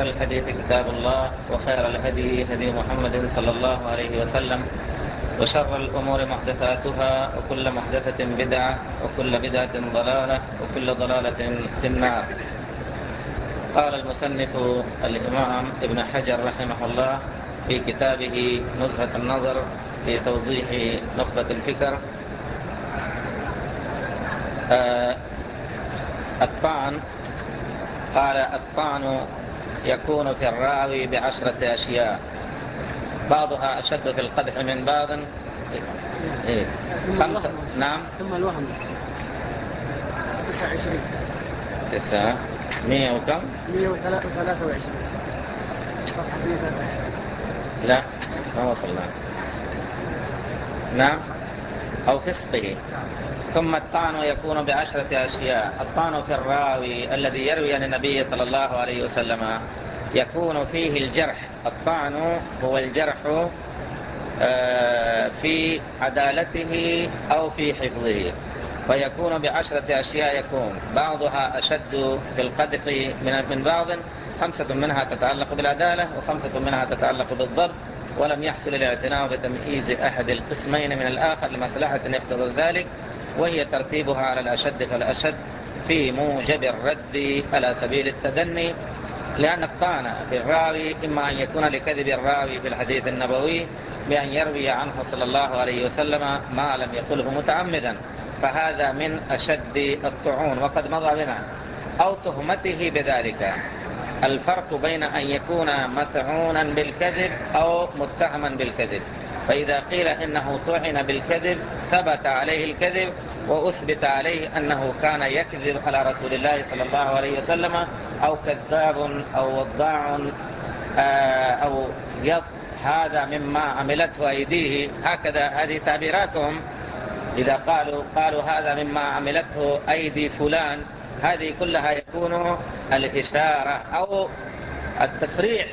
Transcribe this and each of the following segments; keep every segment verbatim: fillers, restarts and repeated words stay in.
الحديث كتاب الله، وخير الهدي هدي محمد صلى الله عليه وسلم، وشر الأمور محدثاتها، وكل محدثة بدعة، وكل بدعة ضلالة، وكل ضلالة في النار. قال المصنف الإمام ابن حجر رحمه الله في كتابه نزهة النظر في توضيح نخبة الفكر: آه الطعن قال الطعن يكون في الراوي بعشرة أشياء، بعضها أشد في القدح من بعض. إيه؟ خمسة. نعم. ثم الوهم تسعة وعشرين تسعة مية وكم؟ مية وثلاثة وعشرين. لا ما وصلنا. نعم، أو فسقه. ثم الطعن يكون بعشرة أشياء. الطعن في الراوي الذي يروي عن النبي صلى الله عليه وسلم يكون فيه الجرح. الطعن هو الجرح في عدالته أو في حفظه، فيكون بعشرة أشياء، يكون بعضها أشد في القدح من بعض. خمسة منها تتعلق بالعدالة، وخمسة منها تتعلق بالضبط، ولم يحصل الاعتناء بتمييز أحد القسمين من الآخر لمصلحة يقتضي ذلك، وهي ترتيبها على الأشد فالأشد في موجب الرد على سبيل التدني. لأن الطعن في الراوي إما أن يكون لكذب الراوي في الحديث النبوي بأن يروي عنه صلى الله عليه وسلم ما لم يقله متعمدا، فهذا من أشد الطعون وقد مضى بنا، أو تهمته بذلك. الفرق بين أن يكون مطعونا بالكذب أو متهما بالكذب، فإذا قيل إنه طعن بالكذب ثبت عليه الكذب وأثبت عليه أنه كان يكذب على رسول الله صلى الله عليه وسلم، أو كذاب أو وضاع أو يض، هذا مما عملته أيديه، هكذا هذه تعبيراتهم. إذا قالوا قالوا هذا مما عملته أيدي فلان، هذه كلها يكون الإشارة أو التصريح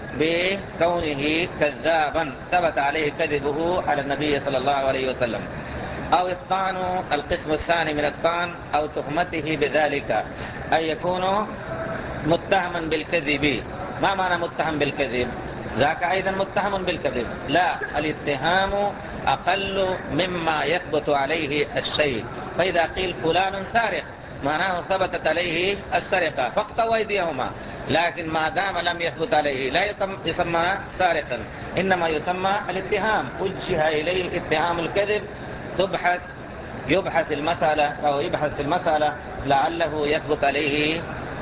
بكونه كذابا ثبت عليه كذبه على النبي صلى الله عليه وسلم. أو الطعن القسم الثاني من الطعن أو تهمته بذلك، أن يكون متهما بالكذب. ما معنى متهم بالكذب؟ ذاك أيضا متهم بالكذب. لا، الاتهام أقل مما يثبت عليه الشيء. فإذا قيل فلان سارق، معناه ثبتت عليه السرقة فاقطعوا أيديهما، لكن ما دام لم يثبت عليه لا يسمى سارقا، إنما يسمى الاتهام، وجه إليه اتهام الكذب. تبحث يبحث المسألة أو يبحث في المسألة لعله يثبت عليه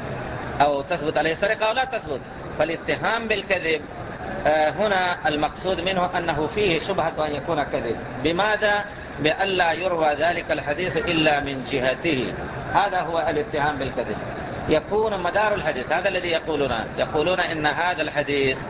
أو تثبت عليه سرقة أو لا تثبت. فالاتهام بالكذب هنا المقصود منه أنه فيه شبهة أن يكون كذب. بماذا؟ بألا يروى ذلك الحديث إلا من جهته. هذا هو الاتهام بالكذب. يكون مدار الحديث، هذا الذي يقولون يقولون إن هذا الحديث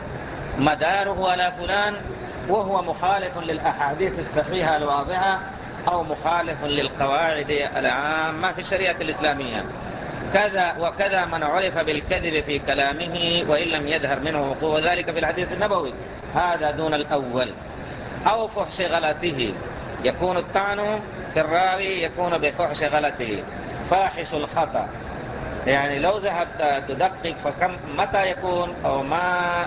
مداره على فلان، وهو مخالف للأحاديث الصحيحة الواضحة، أو مخالف للقواعد العامة في الشريعة الإسلامية. كذا وكذا من عرف بالكذب في كلامه وإن لم يظهر منه وقوع ذلك في الحديث النبوي، هذا دون الأول. أو فحش غلطه، يكون الطعن في الراوي يكون بفحش غلطه. فاحش الخطأ، يعني لو ذهبت تدقق فكم متى يكون أو ما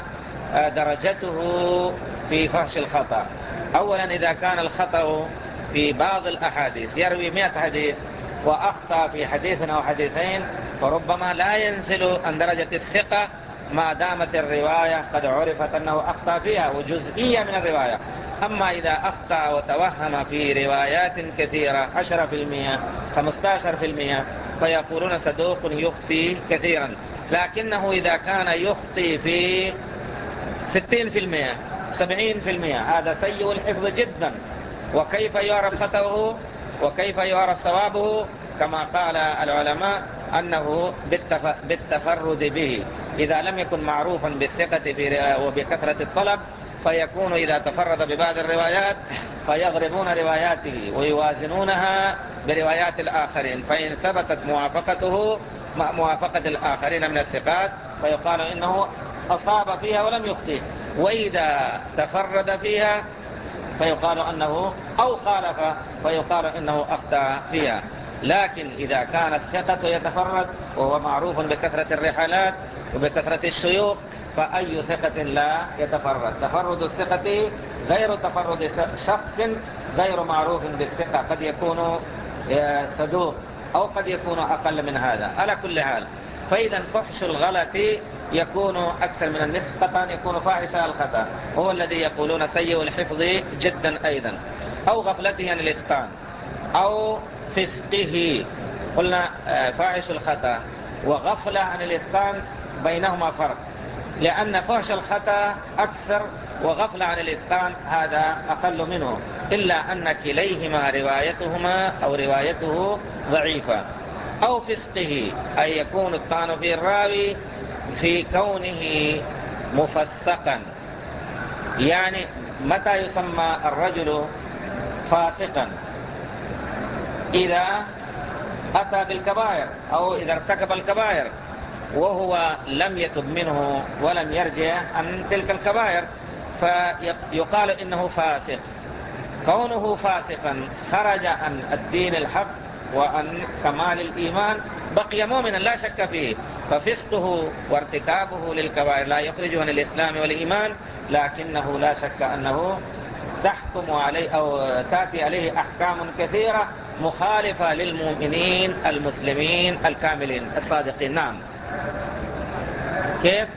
درجته في فحش الخطأ. أولا إذا كان الخطأ في بعض الأحاديث، يروي مئة حديث وأخطأ في حديث أو حديثين، فربما لا ينزل عن درجة الثقة ما دامت الرواية قد عرفت أنه أخطأ فيها وجزئية من الرواية. أما إذا أخطأ وتوهم في روايات كثيرة عشرة في المئة خمسة عشر في المئة فيقولون صدوق يخطي كثيرا. لكنه إذا كان يخطي في ستين في المئة سبعين في المئة هذا سيء الحفظ جدا. وكيف يعرف خطأه وكيف يعرف صوابه؟ كما قال العلماء أنه بالتفرد به. إذا لم يكن معروفا بالثقة وبكثرة الطلب فيكون إذا تفرد ببعض الروايات فيغربون رواياته ويوازنونها بروايات الآخرين، فإن ثبتت موافقته مع موافقة الآخرين من الثقات فيقال إنه أصاب فيها ولم يخطئ، وإذا تفرد فيها فيقال أنه أو خالف فيقال إنه أخطأ فيها. لكن إذا كانت ثقة يتفرد وهو معروف بكثرة الرحلات وبكثرة الشيوخ، فأي ثقة لا يتفرد. تفرد الثقة غير تفرد شخص غير معروف بالثقة، قد يكون صدوق أو قد يكون أقل من هذا. على كل حال، فإذا فحش الغلط يكون أكثر من النصف، قطعا يكون فاحش الخطأ، هو الذي يقولون سيء الحفظ جدا أيضا، أو غفلته عن الإتقان، أو فسقه. قلنا فاحش الخطأ وغفلة عن الإتقان بينهما فرق، لأن فحش الخطأ أكثر وغفلة عن الإتقان هذا أقل منه، إلا أن كليهما روايتهما أو روايته ضعيفة. أو فسقه، أي يكون الطعن في الراوي في كونه مفسقا. يعني متى يسمى الرجل فاسقا؟ إذا أتى بالكبائر أو إذا ارتكب الكبائر وهو لم يتب منه ولم يرجع عن تلك الكبائر، فيقال إنه فاسق. كونه فاسقا خرج عن الدين الحق وعن كمال الإيمان، بقي مؤمنا لا شك فيه، ففسقه وارتكابه للكبائر لا يخرجه عن الإسلام والإيمان، لكنه لا شك أنه تحكم عليه أو تأتي عليه أحكام كثيرة مخالفة للمؤمنين المسلمين الكاملين الصادقين. نعم. كيف؟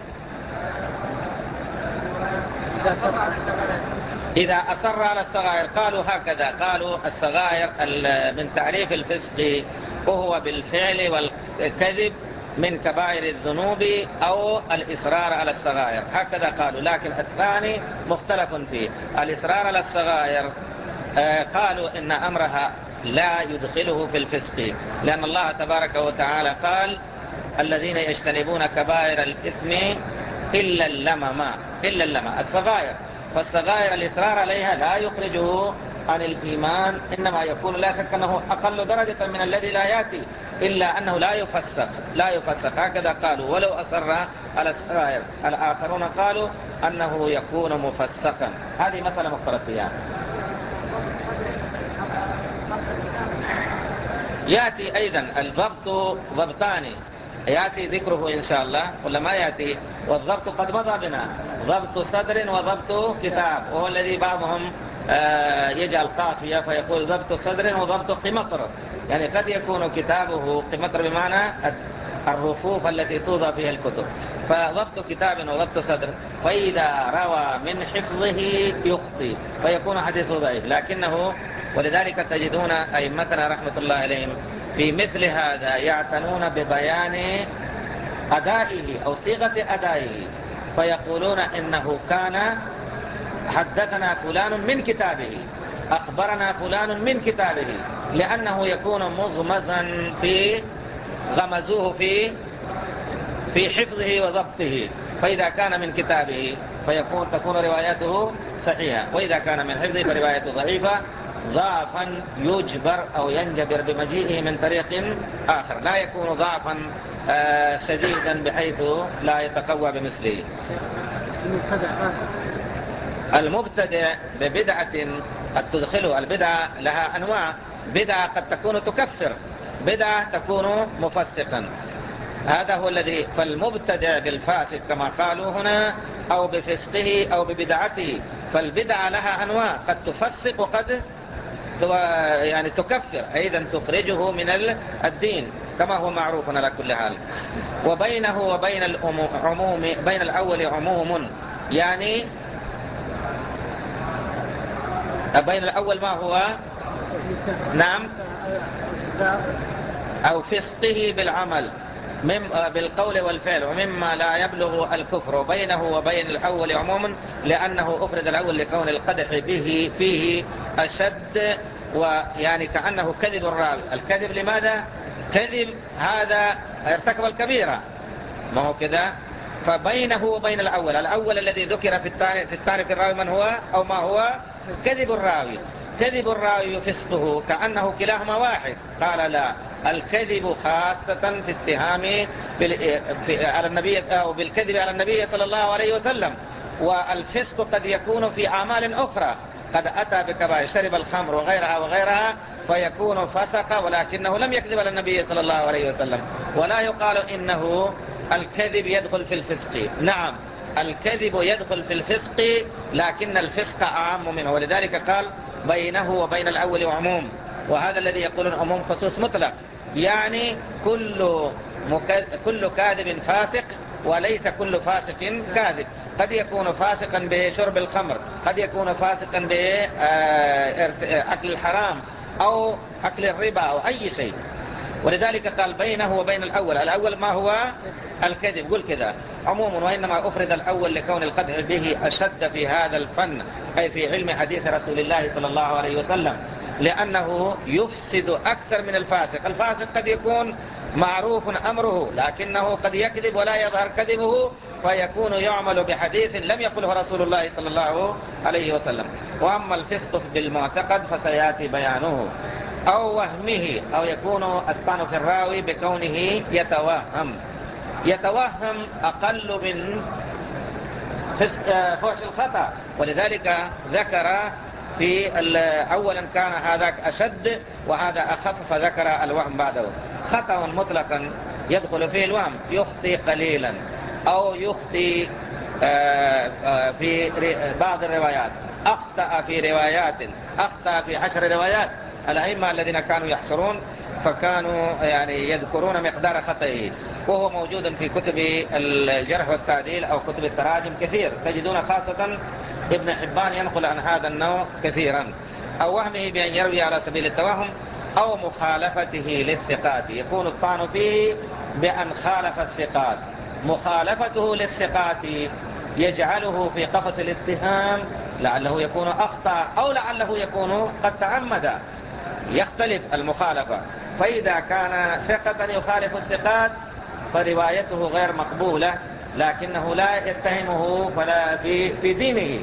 إذا أصر على الصغائر قالوا هكذا، قالوا الصغائر من تعريف الفسق وهو بالفعل والكذب من كبائر الذنوب أو الإصرار على الصغائر، هكذا قالوا. لكن الثاني مختلف فيه، الإصرار على الصغائر قالوا إن أمرها لا يدخله في الفسق، لأن الله تبارك وتعالى قال الذين يجتنبون كبائر الإثم إلا اللمم، إلا اللمم الصغائر. فالصغائر الإصرار عليها لا يخرجه عن الإيمان، إنما يكون لا شك أنه أقل درجة من الذي لا يأتي، إلا أنه لا يفسق، لا يفسق هكذا قالوا، ولو أصر على الصغائر. الآخرون قالوا أنه يكون مفسقا. هذه مسألة مختلف فيها. يأتي أيضا الضبط ضبطان، يأتي ذكره إن شاء الله ولا ما يأتي؟ والضبط قد مضى بنا، ضبط صدر وضبط كتاب، وهو الذي بعضهم يجعل قافية فيقول ضبط صدر وضبط قمطر، يعني قد يكون كتابه قمطر بمعنى الرفوف التي توضع فيها الكتب، فضبط كتاب وضبط صدر. فإذا روى من حفظه يخطي فيكون حديثه ضعيف، لكنه ولذلك تجدون أئمتنا رحمة الله عليهم في مثل هذا يعتنون ببيان أدائه أو صيغة أدائه، فيقولون إنه كان حدثنا فلان من كتابه، أخبرنا فلان من كتابه، لأنه يكون مغمزا في غمزوه في في حفظه وضبطه، فإذا كان من كتابه فيكون تكون رواياته صحيحة، وإذا كان من حفظه فروايته ضعيفة، ضعفا يجبر أو ينجبر بمجيئه من طريق آخر، لا يكون ضعفا شديدا بحيث لا يتقوى بمثله. المبتدع ببدعة قد تدخله، البدعة لها أنواع، بدعة قد تكون تكفر، بدعة تكون مفسقا، هذا هو الذي. فالمبتدع بالفاسق كما قالوا هنا أو بفسقه أو ببدعته، فالبدعة لها أنواع، قد تفسق وقد يعني تكفر، أيضا تخرجه من الدين كما هو معروف على كل حال. وبينه وبين العموم، بين الأول عموم، يعني بين الأول ما هو؟ نعم، أو فسقه بالعمل بالقول والفعل ومما لا يبلغ الكفر. وبينه وبين الأول عموما لأنه أفرد الأول لكون القدح به فيه أشد، ويعني كأنه كذب الراوي. الكذب لماذا؟ كذب هذا ارتكب الكبيرة، ما هو كذا. فبينه وبين الأول، الأول الذي ذكر في التعريف, في التعريف الراوي من هو أو ما هو؟ كذب الراوي. كذب الراوي فسقه كأنه كلاهما واحد. قال لا، الكذب خاصة في اتهام على النبي أو بالكذب على النبي صلى الله عليه وسلم، والفسق قد يكون في أعمال أخرى، قد أتى بكبائر، شرب الخمر وغيرها وغيرها فيكون فسق، ولكنه لم يكذب على النبي صلى الله عليه وسلم، ولا يقال إنه الكذب يدخل في الفسق. نعم الكذب يدخل في الفسق، لكن الفسق أعم منه، ولذلك قال بينه وبين الأول عموم، وهذا الذي يقولون عموم خصوص مطلق، يعني كل مك... كل كاذب فاسق، وليس كل فاسق كاذب. قد يكون فاسقا بشرب الخمر، قد يكون فاسقا بأكل الحرام أو أكل الربا أو أي شيء. ولذلك قال بينه وبين الأول. الأول ما هو؟ الكذب. قل كذا عموما، وإنما أفرد الأول لكون القدح به أشد في هذا الفن، أي في علم حديث رسول الله صلى الله عليه وسلم، لأنه يفسد أكثر من الفاسق. الفاسق قد يكون معروف أمره، لكنه قد يكذب ولا يظهر كذبه، فيكون يعمل بحديث لم يقله رسول الله صلى الله عليه وسلم. وأما الفسق بالمعتقد فسيأتي بيانه. أو وهمه، أو يكون الطعن في الراوي بكونه يتوهم. يتوهم أقل من فحش الخطأ، ولذلك ذكر في أولا كان هذاك أشد وهذا أخف، فذكر الوهم بعده. خطأ مطلقا يدخل فيه الوهم، يخطي قليلا أو يخطي في بعض الروايات، أخطأ في روايات، أخطأ في عشر روايات. الأئمة الذين كانوا يحصرون فكانوا يعني يذكرون مقدار خطئه، وهو موجود في كتب الجرح والتعديل أو كتب التراجم كثير، تجدون خاصة ابن حبان ينقل عن هذا النوع كثيرا. أو وهمه بأن يروي على سبيل التوهم، أو مخالفته للثقات، يكون الطعن فيه بأن خالف الثقات. مخالفته للثقات يجعله في قفص الاتهام، لعله يكون أخطأ أو لعله يكون قد تعمد، يختلف المخالفة. فإذا كان ثقة يخالف الثقات فروايته غير مقبولة، لكنه لا يتهمه فلا في, في دينه.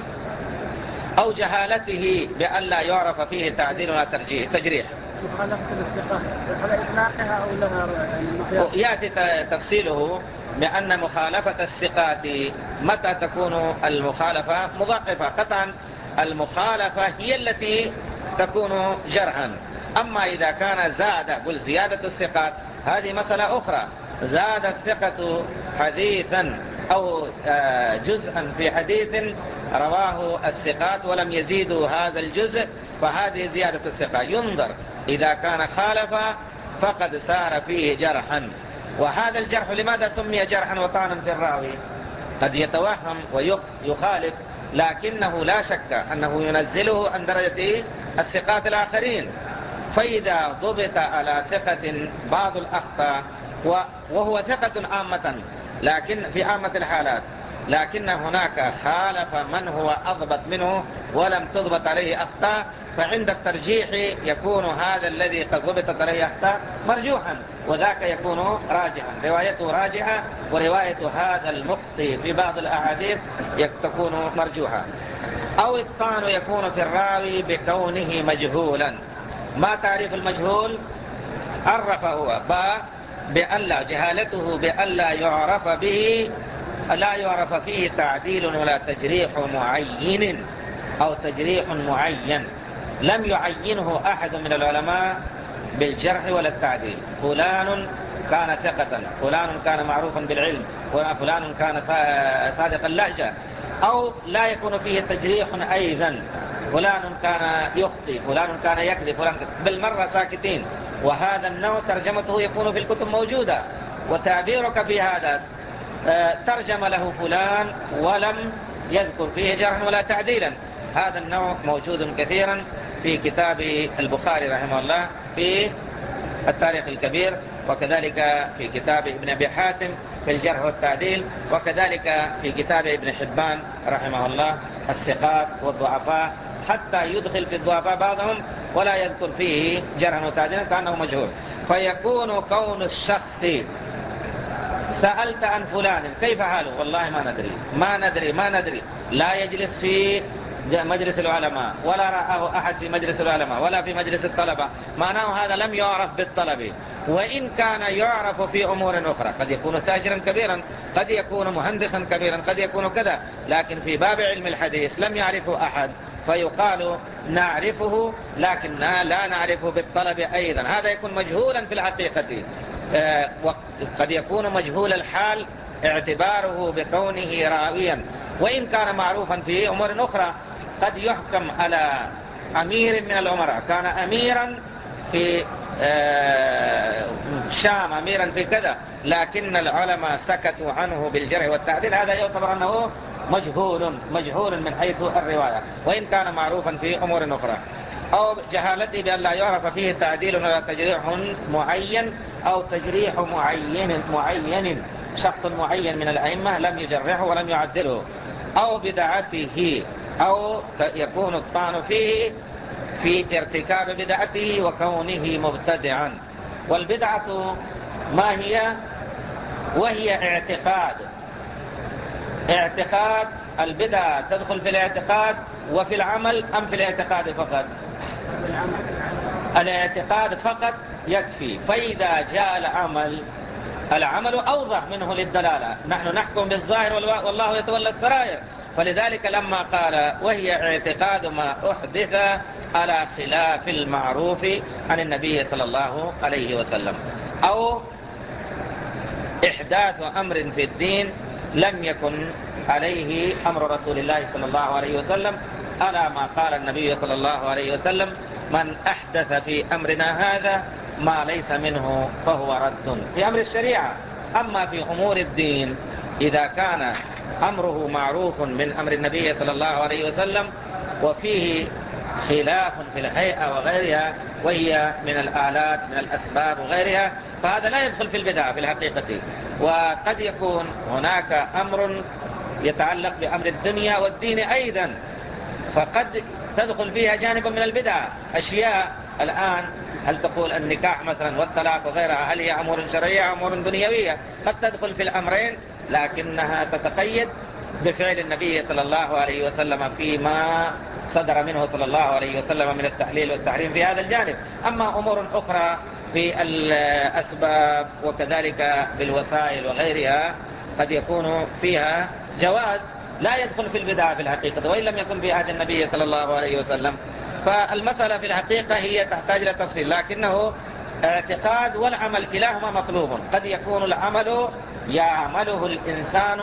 أو جهالته بأن لا يعرف فيه تعديل ولا تجريح. مخالفة الثقات على إطلاقها أو لها يأتي تفصيله بأن مخالفة الثقات متى تكون المخالفة مضاعفة. قطعا المخالفة هي التي تكون جرحا. أما إذا كان زاد، قل زيادة الثقات هذه مسألة أخرى. زاد الثقة حديثا أو جزءا في حديث رواه الثقات ولم يزيدوا هذا الجزء، فهذه زيادة الثقة. ينظر إذا كان خالف فقد سار فيه جرحا. وهذا الجرح لماذا سمي جرحا وطعنا في الراوي؟ قد يتوهم ويخالف، لكنه لا شك أنه ينزله عن درجة الثقات الآخرين. فإذا ضبط على ثقة بعض الأخطاء وهو ثقة عامة، لكن في عامة الحالات، لكن هناك خالف من هو أضبط منه ولم تضبط عليه أخطاء، فعند الترجيح يكون هذا الذي قد ضبطت عليه أخطاء مرجوحا، وذاك يكون راجحا، روايته راجحة، ورواية هذا المخطئ في بعض الأحاديث تكون مرجوحة. أو الطعن يكون في الراوي بكونه مجهولا. ما تعريف المجهول؟ عرف هو بألا جهالته بألا يعرف به، لا يعرف فيه تعديل ولا تجريح معين أو تجريح معين، لم يعينه أحد من العلماء بالجرح ولا التعديل. فلان كان ثقة، فلان كان معروفا بالعلم، فلان كان صادق اللهجة، أو لا يكون فيه تجريح أيضا، فلان كان يخطئ، فلان كان يكذب، فلان بالمرة ساكتين. وهذا النوع ترجمته يكون في الكتب موجودة، وتعبيرك في هذا ترجم له فلان ولم يذكر فيه جرحا ولا تعديلا. هذا النوع موجود كثيرا في كتاب البخاري رحمه الله في التاريخ الكبير، وكذلك في كتاب ابن أبي حاتم في الجرح والتعديل، وكذلك في كتاب ابن حبان رحمه الله الثقات والضعفاء، حتى يدخل في الضعفاء بعضهم ولا يذكر فيه جرحا وتعديلا كأنه مجهول. فيكون كون الشخص سألت عن فلان كيف حاله؟ والله ما ندري ما ندري ما ندري لا يجلس في مجلس العلماء ولا رآه أحد في مجلس العلماء ولا في مجلس الطلبة، معناه هذا لم يعرف بالطلب. وإن كان يعرف في أمور أخرى، قد يكون تاجرا كبيرا، قد يكون مهندسا كبيرا، قد يكون كذا، لكن في باب علم الحديث لم يعرفه أحد، فيقال نعرفه لكن لا نعرفه بالطلب أيضا. هذا يكون مجهولا في الحقيقة، قد يكون مجهول الحال اعتباره بكونه راويا، وإن كان معروفا في أمور أخرى. قد يحكم على أمير من الأمراء كان أميرا في الشام، أميرا في كذا، لكن العلماء سكتوا عنه بالجرح والتعديل، هذا يعتبر أنه مجهول مجهول من حيث الرواية، وإن كان معروفا في أمور أخرى. أو جهالته بأن لا يعرف فيه تعديل ولا تجريح معين، أو تجريح معين معين شخص معين من الأئمة لم يجرحه ولم يعدله. أو بدعته، أو يكون الطعن فيه في ارتكاب بدعته وكونه مبتدعا. والبدعة ما هي؟ وهي اعتقاد اعتقاد البدعة تدخل في الاعتقاد وفي العمل، أم في الاعتقاد فقط؟ الاعتقاد فقط يكفي. فإذا جاء العمل، العمل أوضح منه للدلالة، نحن نحكم بالظاهر والله يتولى السرائر. فلذلك لما قال وهي اعتقاد ما أحدث على خلاف المعروف عن النبي صلى الله عليه وسلم، أو إحداث أمر في الدين لم يكن عليه أمر رسول الله صلى الله عليه وسلم، ألا ما قال النبي صلى الله عليه وسلم: من أحدث في أمرنا هذا ما ليس منه فهو رد، في أمر الشريعة. أما في أمور الدين إذا كان أمره معروف من أمر النبي صلى الله عليه وسلم وفيه خلاف في الهيئة وغيرها، وهي من الآلات من الأسباب وغيرها، فهذا لا يدخل في البدعة في الحقيقة. وقد يكون هناك أمر يتعلق بأمر الدنيا والدين أيضا، فقد تدخل فيها جانب من البدعة. أشياء الآن، هل تقول النكاح مثلا والطلاق وغيرها، هل هي أمور شرعية أو أمور دنيوية؟ قد تدخل في الأمرين، لكنها تتقيد بفعل النبي صلى الله عليه وسلم فيما صدر منه صلى الله عليه وسلم من التحليل والتحريم في هذا الجانب. أما أمور أخرى في الأسباب وكذلك بالوسائل وغيرها قد يكون فيها جواز، لا يدخل في البدعة في الحقيقة، وإن لم يكن في عهد النبي صلى الله عليه وسلم. فالمسألة في الحقيقة هي تحتاج إلى تفصيل، لكنه اعتقاد والعمل كلاهما مطلوب. قد يكون العمل يعمله الإنسان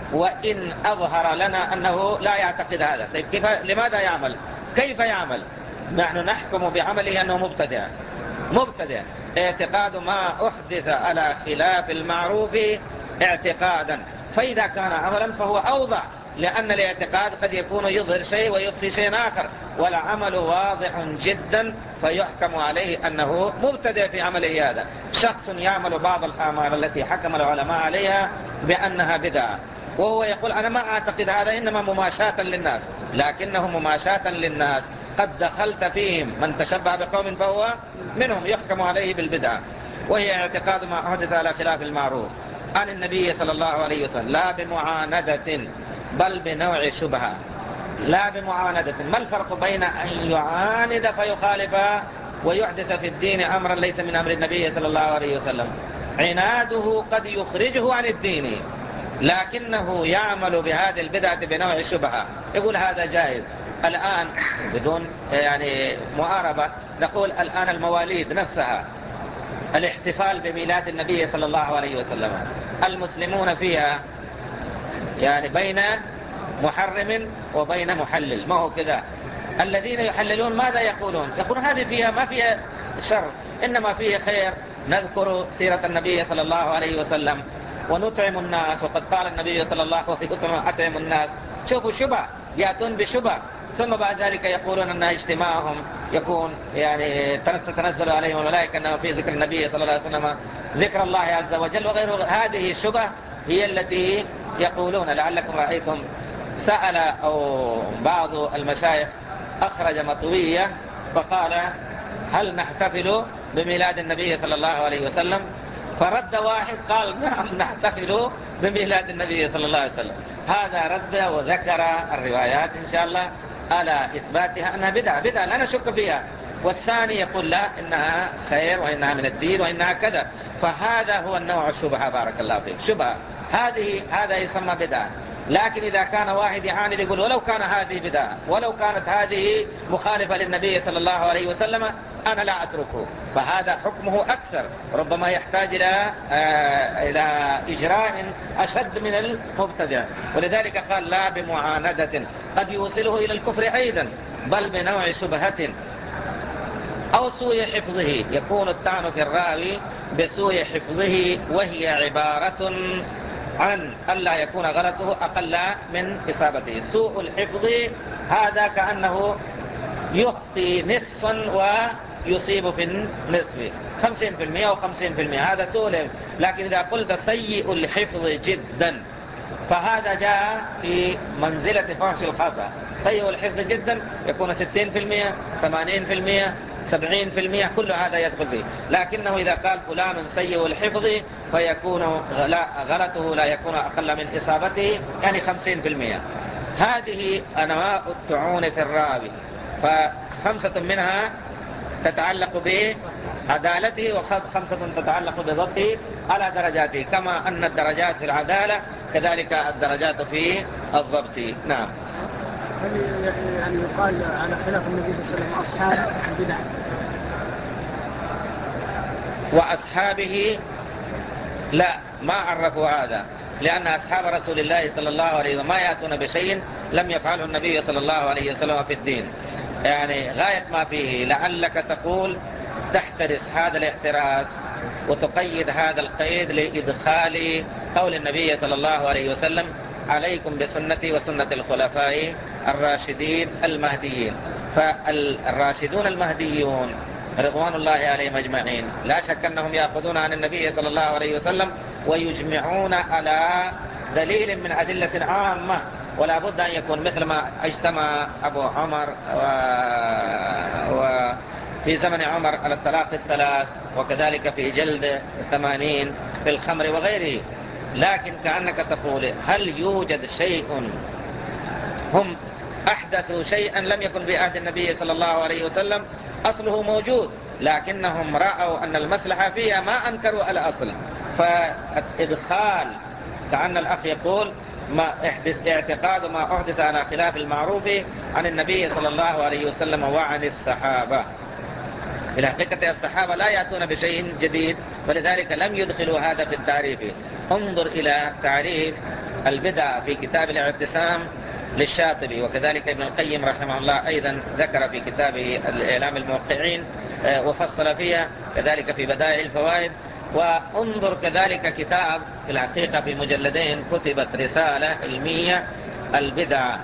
وإن أظهر لنا أنه لا يعتقد هذا. طيب كيف، لماذا يعمل؟ كيف يعمل؟ نحن نحكم بعمله أنه مبتدع مبتدع اعتقاد ما أحدث على خلاف المعروف اعتقادا. فإذا كان عملا فهو أوضح، لأن الاعتقاد قد يكون يظهر شيء ويخفي شيء آخر، والعمل واضح جدا فيحكم عليه أنه مبتدع في عمله هذا. شخص يعمل بعض الأعمال التي حكم العلماء عليها بأنها بدعة، وهو يقول أنا ما أعتقد هذا، إنما مماشاة للناس، لكنه مماشاة للناس قد دخلت فيهم، من تشبه بقوم فهو منهم، يحكم عليه بالبدعة. وهي اعتقاد ما أحدث على خلاف المعروف عن النبي صلى الله عليه وسلم، لا بمعاندة بل بنوع شبهة. لا بمعاندة، ما الفرق بين أن يعاند فيخالف ويحدث في الدين أمرا ليس من أمر النبي صلى الله عليه وسلم؟ عناده قد يخرجه عن الدين، لكنه يعمل بهذه البدعة بنوع شبهة، يقول هذا جائز. الآن بدون يعني معاربة نقول الآن المواليد نفسها، الاحتفال بميلاد النبي صلى الله عليه وسلم، المسلمون فيها يعني بين محرم وبين محلل، ما هو كذا. الذين يحللون ماذا يقولون؟ يقولون هذه فيها ما فيها شر، إنما فيه خير، نذكر سيرة النبي صلى الله عليه وسلم ونطعم الناس، وقد قال النبي صلى الله عليه وسلم أطعم الناس. شوفوا شبه، يأتون بشبه، ثم بعد ذلك يقولون أن اجتماعهم يكون يعني تتنزل عليهم الملائكة أنه في ذكر النبي صلى الله عليه وسلم ذكر الله عز وجل وغيره. هذه الشبه هي التي يقولون. لعلكم رأيتم سأل أو بعض المشايخ أخرج مطوية فقال هل نحتفل بميلاد النبي صلى الله عليه وسلم؟ فرد واحد قال نعم نحتفل بميلاد النبي صلى الله عليه وسلم. هذا رد وذكر الروايات إن شاء الله على إثباتها أنها بدعة بدعة لا نشك فيها، والثاني يقول لا إنها خير وإنها من الدين وإنها كذا. فهذا هو النوع الشبهة، بارك الله فيك، شبهة هذه، هذا يسمى بدعة. لكن إذا كان واحد يعاند يقول ولو كان هذه بدعة، ولو كانت هذه مخالفة للنبي صلى الله عليه وسلم، أنا لا أتركه، فهذا حكمه أكثر، ربما يحتاج إلى إلى إجراء أشد من المبتدع. ولذلك قال لا بمعاندة، قد يوصله إلى الكفر أيضا، بل بنوع شبهة أو سوء حفظه. يكون الطعن في الراوي بسوء حفظه، وهي عبارة عن ألا يكون غلطه أقل من إصابته. سوء الحفظ هذا كأنه يخطي نصفا ويصيب في النصف، خمسين في المئة وخمسين في المئة، هذا سوء الحفظ. لكن إذا قلت سيء الحفظ جدا فهذا جاء في منزلة فحش الخطأ. سيء الحفظ جدا يكون ستين في المئة، ثمانين في المئة، سبعين في المئة، كل هذا يدخل فيه. لكنه إذا قال فلان سيء الحفظ فيكون غلطه لا يكون أقل من إصابته، يعني خمسين في المئة. هذه أنواع الطعون في الراوي، فخمسة منها تتعلق بعدالته وخمسة تتعلق بضبطه على درجاته، كما أن الدرجات في العدالة كذلك الدرجات في الضبط. نعم. يعني يقال على خلاف النبي صلى الله عليه وسلم أصحاب البدع وأصحابه لا، ما عرفوا هذا، لأن أصحاب رسول الله صلى الله عليه وسلم ما يأتون بشيء لم يفعله النبي صلى الله عليه وسلم في الدين، يعني غاية ما فيه. لعلك تقول تحترس هذا الاحتراس وتقيد هذا القيد لإدخال قول النبي صلى الله عليه وسلم عليكم بسنتي وسنة الخلفاء الراشدين المهديين. فالراشدون المهديون رضوان الله عليهم أجمعين لا شك أنهم يأخذون عن النبي صلى الله عليه وسلم ويجمعون على دليل من أدلة عامة، ولا بد أن يكون مثل ما اجتمع أبو عمر و... و... في زمن عمر على الطلاق الثلاث، وكذلك في جلد ثمانين في الخمر وغيره. لكن كأنك تقول هل يوجد شيء هم أحدثوا شيئا لم يكن في عهد النبي صلى الله عليه وسلم؟ أصله موجود، لكنهم رأوا أن المصلحة فيها ما أنكروا الأصل، فإدخال كأن الأخ يقول ما احدث اعتقاد ما أحدث على خلاف المعروف عن النبي صلى الله عليه وسلم وعن الصحابة. في الحقيقة الصحابة لا يأتون بشيء جديد، ولذلك لم يدخلوا هذا في التعريف. انظر إلى تعريف البدع في كتاب الاعتصام للشاطبي، وكذلك ابن القيم رحمه الله أيضا ذكر في كتابه الإعلام الموقعين وفصل فيها، كذلك في بدائع الفوائد. وانظر كذلك كتاب في الحقيقة في مجلدين كتبت رسالة علمية البدع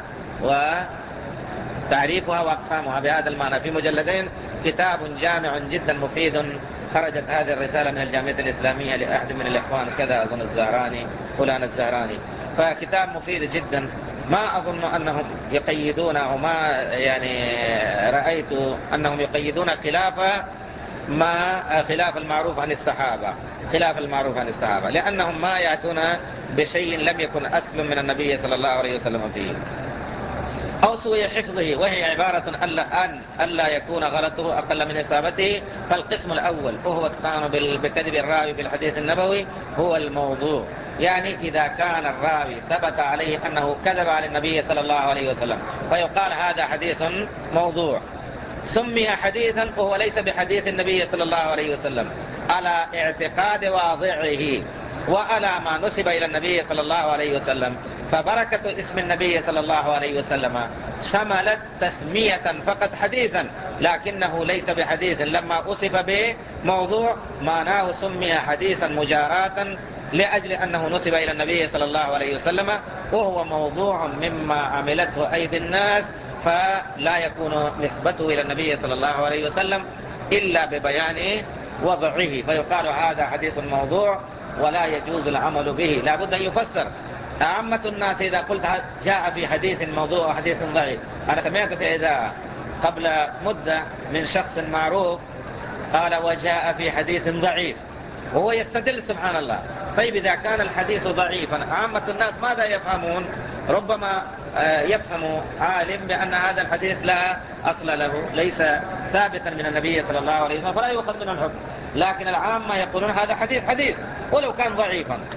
وتعريفها وأقسامها بهذا المعنى في مجلدين، كتاب جامع جدا مفيد. خرجت هذه الرسالة من الجامعة الإسلامية لأحد من الإخوان كذا أظن الزهراني فلان الزهراني، فكتاب مفيد جدا. ما أظن أنهم يقيدون أو ما يعني رأيت أنهم يقيدون خلاف ما خلاف المعروف عن الصحابة، خلاف المعروف عن الصحابة، لأنهم ما يأتون بشيء لم يكن أصل من النبي صلى الله عليه وسلم فيه. أو سوء حفظه، وهي عبارة أن ألا يكون غلطه أقل من إصابته. فالقسم الأول وهو الطعن بكذب الراوي في الحديث النبوي هو الموضوع، يعني إذا كان الراوي ثبت عليه أنه كذب على النبي صلى الله عليه وسلم فيقال هذا حديث موضوع، سمي حديثا وهو ليس بحديث النبي صلى الله عليه وسلم، على اعتقاد واضعه وعلى ما نسب إلى النبي صلى الله عليه وسلم. فبركة اسم النبي صلى الله عليه وسلم شملت تسمية فقط حديثا، لكنه ليس بحديث. لما أصف به موضوع معناه سمي حديثا مجاراة لأجل أنه نسب إلى النبي صلى الله عليه وسلم، وهو موضوع مما عملته أيدي الناس، فلا يكون نسبته إلى النبي صلى الله عليه وسلم إلا ببيان وضعه، فيقال هذا حديث موضوع ولا يجوز العمل به، لا بد أن يفسر. عامة الناس إذا قلت جاء في حديث موضوع وحديث ضعيف، أنا سمعت في إذاعة قبل مدة من شخص معروف قال وجاء في حديث ضعيف، وهو يستدل سبحان الله. طيب إذا كان الحديث ضعيفا عامة الناس ماذا يفهمون؟ ربما يفهم عالم بأن هذا الحديث لا أصل له، ليس ثابتا من النبي صلى الله عليه وسلم، فلا يؤخذ منه الحكم. لكن العامة يقولون هذا حديث حديث ولو كان ضعيفا،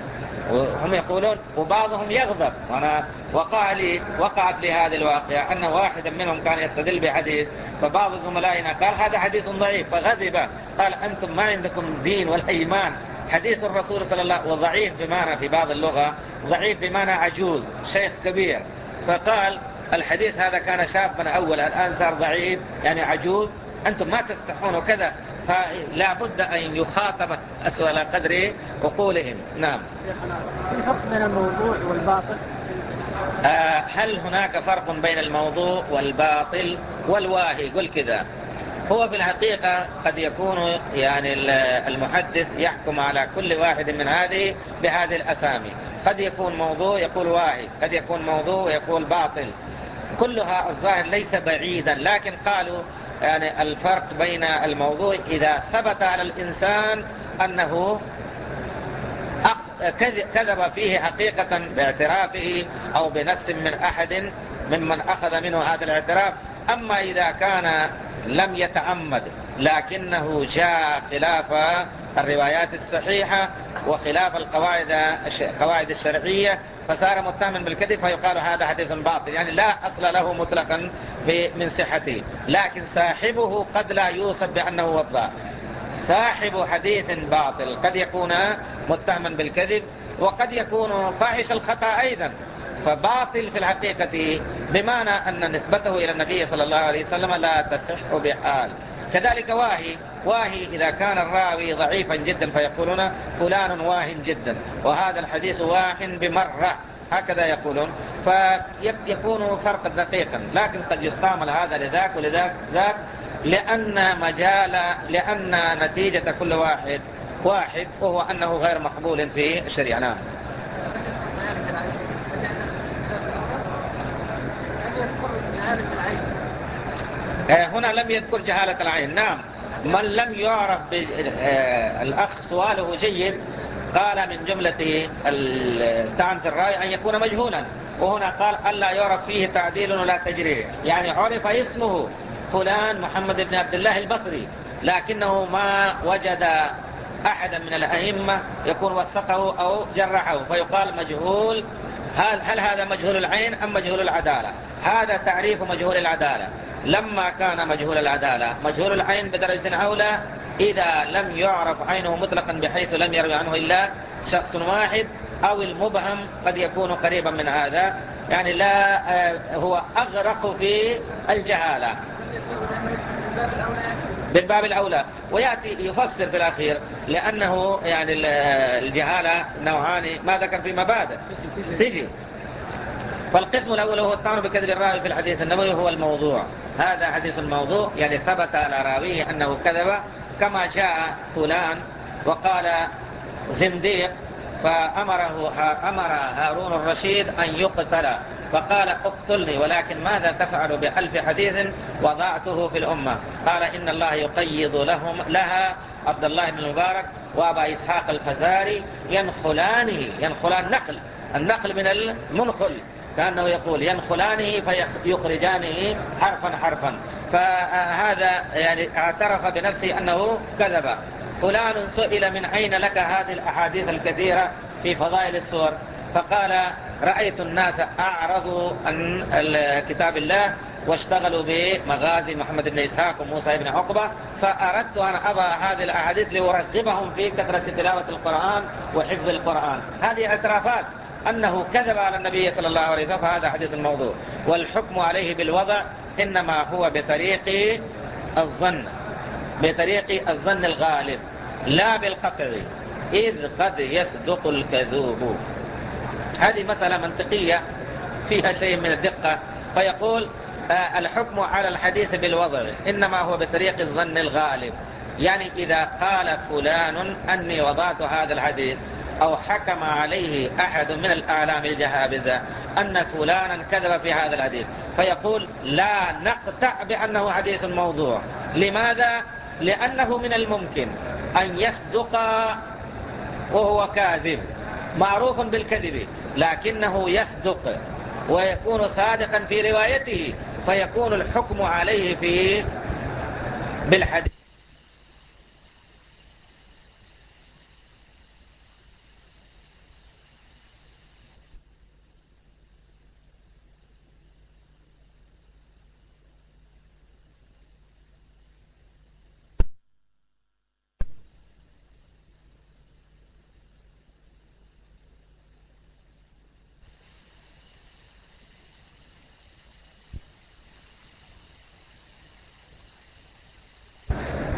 وهم يقولون وبعضهم يغضب. وأنا وقع لي وقعت لي هذه الواقعة أن واحدا منهم كان يستدل بحديث، فبعض زملائنا قال هذا حديث ضعيف فغضب، قال أنتم ما عندكم دين ولا إيمان، حديث الرسول صلى الله عليه وسلم. وضعيف بمعنى في بعض اللغة ضعيف بمعنى عجوز، شيخ كبير، فقال الحديث هذا كان شابا أولا الآن صار ضعيف يعني عجوز، أنتم ما تستحون وكذا. فلا بد أن يخاطب على قدر عقولهم. نعم. الفرق بين الموضوع والباطل؟ آه هل هناك فرق بين الموضوع والباطل والواهي؟ قل كذا. هو في الحقيقة قد يكون يعني المحدث يحكم على كل واحد من هذه بهذه الأسامي، قد يكون موضوع يقول واهي، قد يكون موضوع يقول باطل، كلها الظاهر ليس بعيدا. لكن قالوا يعني الفرق بين الموضوع إذا ثبت على الإنسان أنه كذب فيه حقيقة باعترافه أو بنفس من أحد ممن أخذ منه هذا الاعتراف. أما إذا كان لم يتعمد لكنه جاء خلاف الروايات الصحيحة وخلاف القواعد القواعد الشرعية فصار متهما بالكذب، فيقال هذا حديث باطل، يعني لا أصل له مطلقا من صحته. لكن صاحبه قد لا يوصف بأنه وضاع. صاحب حديث باطل قد يكون متهما بالكذب وقد يكون فاحش الخطأ أيضا، فباطل في الحقيقة بمعنى أن نسبته إلى النبي صلى الله عليه وسلم لا تصح بحال. كذلك واهي، واهي إذا كان الراوي ضعيفا جدا فيقولون فلان واهٍ جدا، وهذا الحديث واهٍ بمرة، هكذا يقولون، فيكون فرقا دقيقا. لكن قد يستعمل هذا لذاك ولذاك ذاك، لأن مجال لأن نتيجة كل واحد واحد، وهو أنه غير مقبول في الشريعة. نعم. هنا لم يذكر جهالة العين. نعم. من لم يعرف الأخ سؤاله جيد، قال من جملة الطعن في الراوي أن يكون مجهولا، وهنا قال ألا يعرف فيه تعديل ولا تجريح، يعني عرف اسمه فلان محمد بن عبد الله البصري لكنه ما وجد أحدا من الأئمة يكون وثقه أو جرحه فيقال مجهول. هل, هل هذا مجهول العين أم مجهول العدالة؟ هذا تعريف مجهول العدالة. لما كان مجهول العدالة مجهول العين بدرجة أولى إذا لم يعرف عينه مطلقا بحيث لم يروي عنه إلا شخص واحد، أو المبهم قد يكون قريبا من هذا، يعني لا هو أغرق في الجهالة بالباب الأولى. ويأتي يفسر في الأخير لأنه يعني الجهالة نوعان ما ذكر في مبادئ تجي. فالقسم الأول هو الطعن بكذب الراوي في الحديث النبوي، هو الموضوع. هذا حديث الموضوع يعني ثبت على راويه أنه كذب، كما جاء فلان وقال زنديق فأمره أمر هارون الرشيد أن يقتل، فقال اقتلني ولكن ماذا تفعل بألف حديث وضعته في الأمة؟ قال إن الله يقيض لهم لها عبد الله بن المبارك وأبا إسحاق الفزاري ينخلانه، ينخلان نخل، النخل من المنخل، كأنه يقول ينخلانه فيخرجانه حرفا حرفا. فهذا يعني اعترف بنفسه أنه كذب. فلان سئل من أين لك هذه الأحاديث الكثيرة في فضائل السور؟ فقال رأيت الناس أعرضوا عن كتاب الله واشتغلوا بمغازي محمد بن إسحاق وموسى بن عقبة، فأردت أن أضع هذه الأحاديث لأرغبهم في كثرة تلاوة القرآن وحفظ القرآن. هذه اعترافات أنه كذب على النبي صلى الله عليه وسلم، فهذا حديث الموضوع. والحكم عليه بالوضع إنما هو بطريق الظن، بطريق الظن الغالب لا بالقطع، إذ قد يصدق الكذوب. هذه مسألة منطقية فيها شيء من الدقة. فيقول آه الحكم على الحديث بالوضع إنما هو بطريق الظن الغالب، يعني إذا قال فلان أني وضعت هذا الحديث أو حكم عليه أحد من الأعلام الجهابزة أن فلانا كذب في هذا الحديث، فيقول لا نقطع بأنه حديث موضوع. لماذا؟ لأنه من الممكن أن يصدق وهو كاذب، معروف بالكذب، لكنه يصدق ويكون صادقا في روايته، فيكون الحكم عليه في بالحديث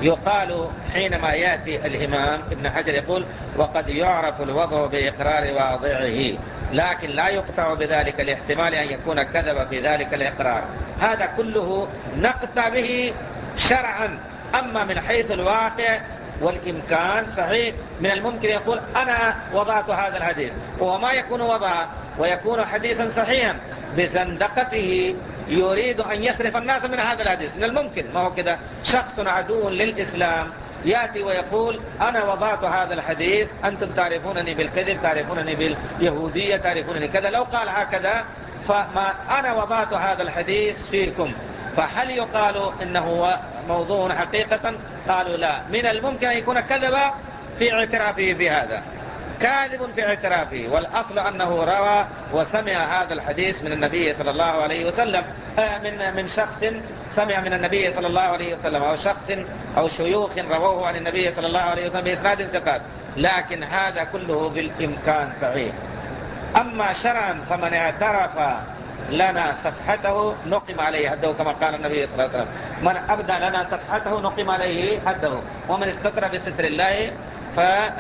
يقال حينما يأتي الإمام ابن حجر يقول وقد يعرف الوضع بإقرار واضعه، لكن لا يقطع بذلك الاحتمال أن يكون كذب في ذلك الإقرار. هذا كله نقطع به شرعا. أما من حيث الواقع والإمكان صحيح، من الممكن يقول أنا وضعت هذا الحديث، وهو ما يكون وضع ويكون حديثا صحيحا، بزندقته يريد أن يصرف الناس من هذا الحديث. من الممكن، ما هو كده شخص عدو للإسلام يأتي ويقول أنا وضعت هذا الحديث، أنتم تعرفونني بالكذب، تعرفونني باليهودية، تعرفونني كذا. لو قال هكذا فما أنا وضعت هذا الحديث فيكم، فهل يقال إنه موضوع حقيقة؟ قالوا لا. من الممكن أن يكون كذب في اعترافه في هذا، كاذب في اعترافه، والأصل أنه روى وسمع هذا الحديث من النبي صلى الله عليه وسلم، من من شخص سمع من النبي صلى الله عليه وسلم، أو شخص أو شيوخ رووه عن النبي صلى الله عليه وسلم بإسناد ثقات. لكن هذا كله بالإمكان صحيح. أما شرعا فمن اعترف لنا صفحته نقم عليه حده، كما قال النبي صلى الله عليه وسلم من أبدى لنا صفحته نقم عليه حده، ومن استتر بستر الله ف...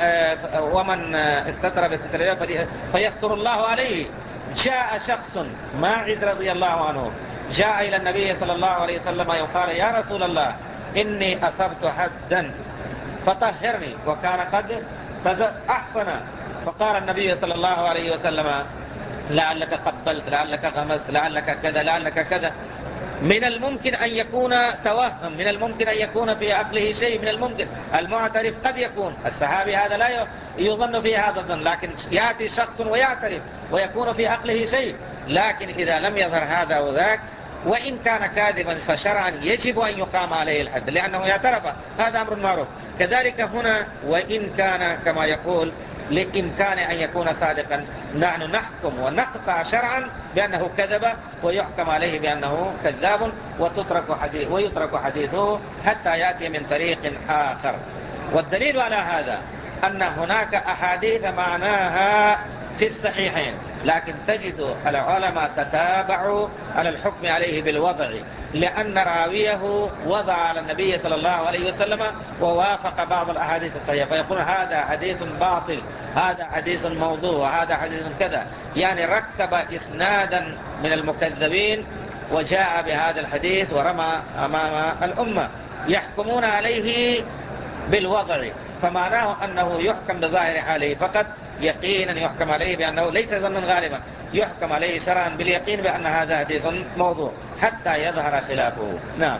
ومن استتر بستر الله فيستر الله عليه. جاء شخص ماعز رضي الله عنه جاء إلى النبي صلى الله عليه وسلم يقال يا رسول الله إني أصبت حدا فطهرني، وكان قد أحسن. فقال النبي صلى الله عليه وسلم لعلك قبلت، لعلك غمست، لعلك كذا، لعلك كذا. من الممكن أن يكون توهم، من الممكن أن يكون في عقله شيء، من الممكن. المعترف قد يكون الصحابي هذا لا يظن فيه هذا الظن، لكن يأتي شخص ويعترف ويكون في عقله شيء. لكن إذا لم يظهر هذا وذاك، وإن كان كاذبا فشرعا يجب أن يقام عليه الحد لأنه يعترف، هذا أمر معروف. كذلك هنا وإن كان كما يقول لإمكان أن يكون صادقا، نحن نحكم ونقطع شرعا بأنه كذب ويحكم عليه بأنه كذاب، وتترك حديث ويترك حديثه حتى يأتي من طريق آخر. والدليل على هذا أن هناك أحاديث معناها في الصحيحين، لكن تجد العلماء تتابعوا على الحكم عليه بالوضع، لأن راويه وضع على النبي صلى الله عليه وسلم ووافق بعض الأحاديث الصحيحة، فيقول هذا حديث باطل، هذا حديث موضوع، هذا حديث كذا. يعني ركب إسنادا من المكذبين وجاء بهذا الحديث ورمى أمام الأمة، يحكمون عليه بالوضع، فمعناه أنه يحكم بظاهر حاله فقط، يقينا يحكم عليه بأنه ليس ظنا غالبا، يحكم عليه شرعا باليقين بأن هذا حديث موضوع حتى يظهر خلافه. نعم.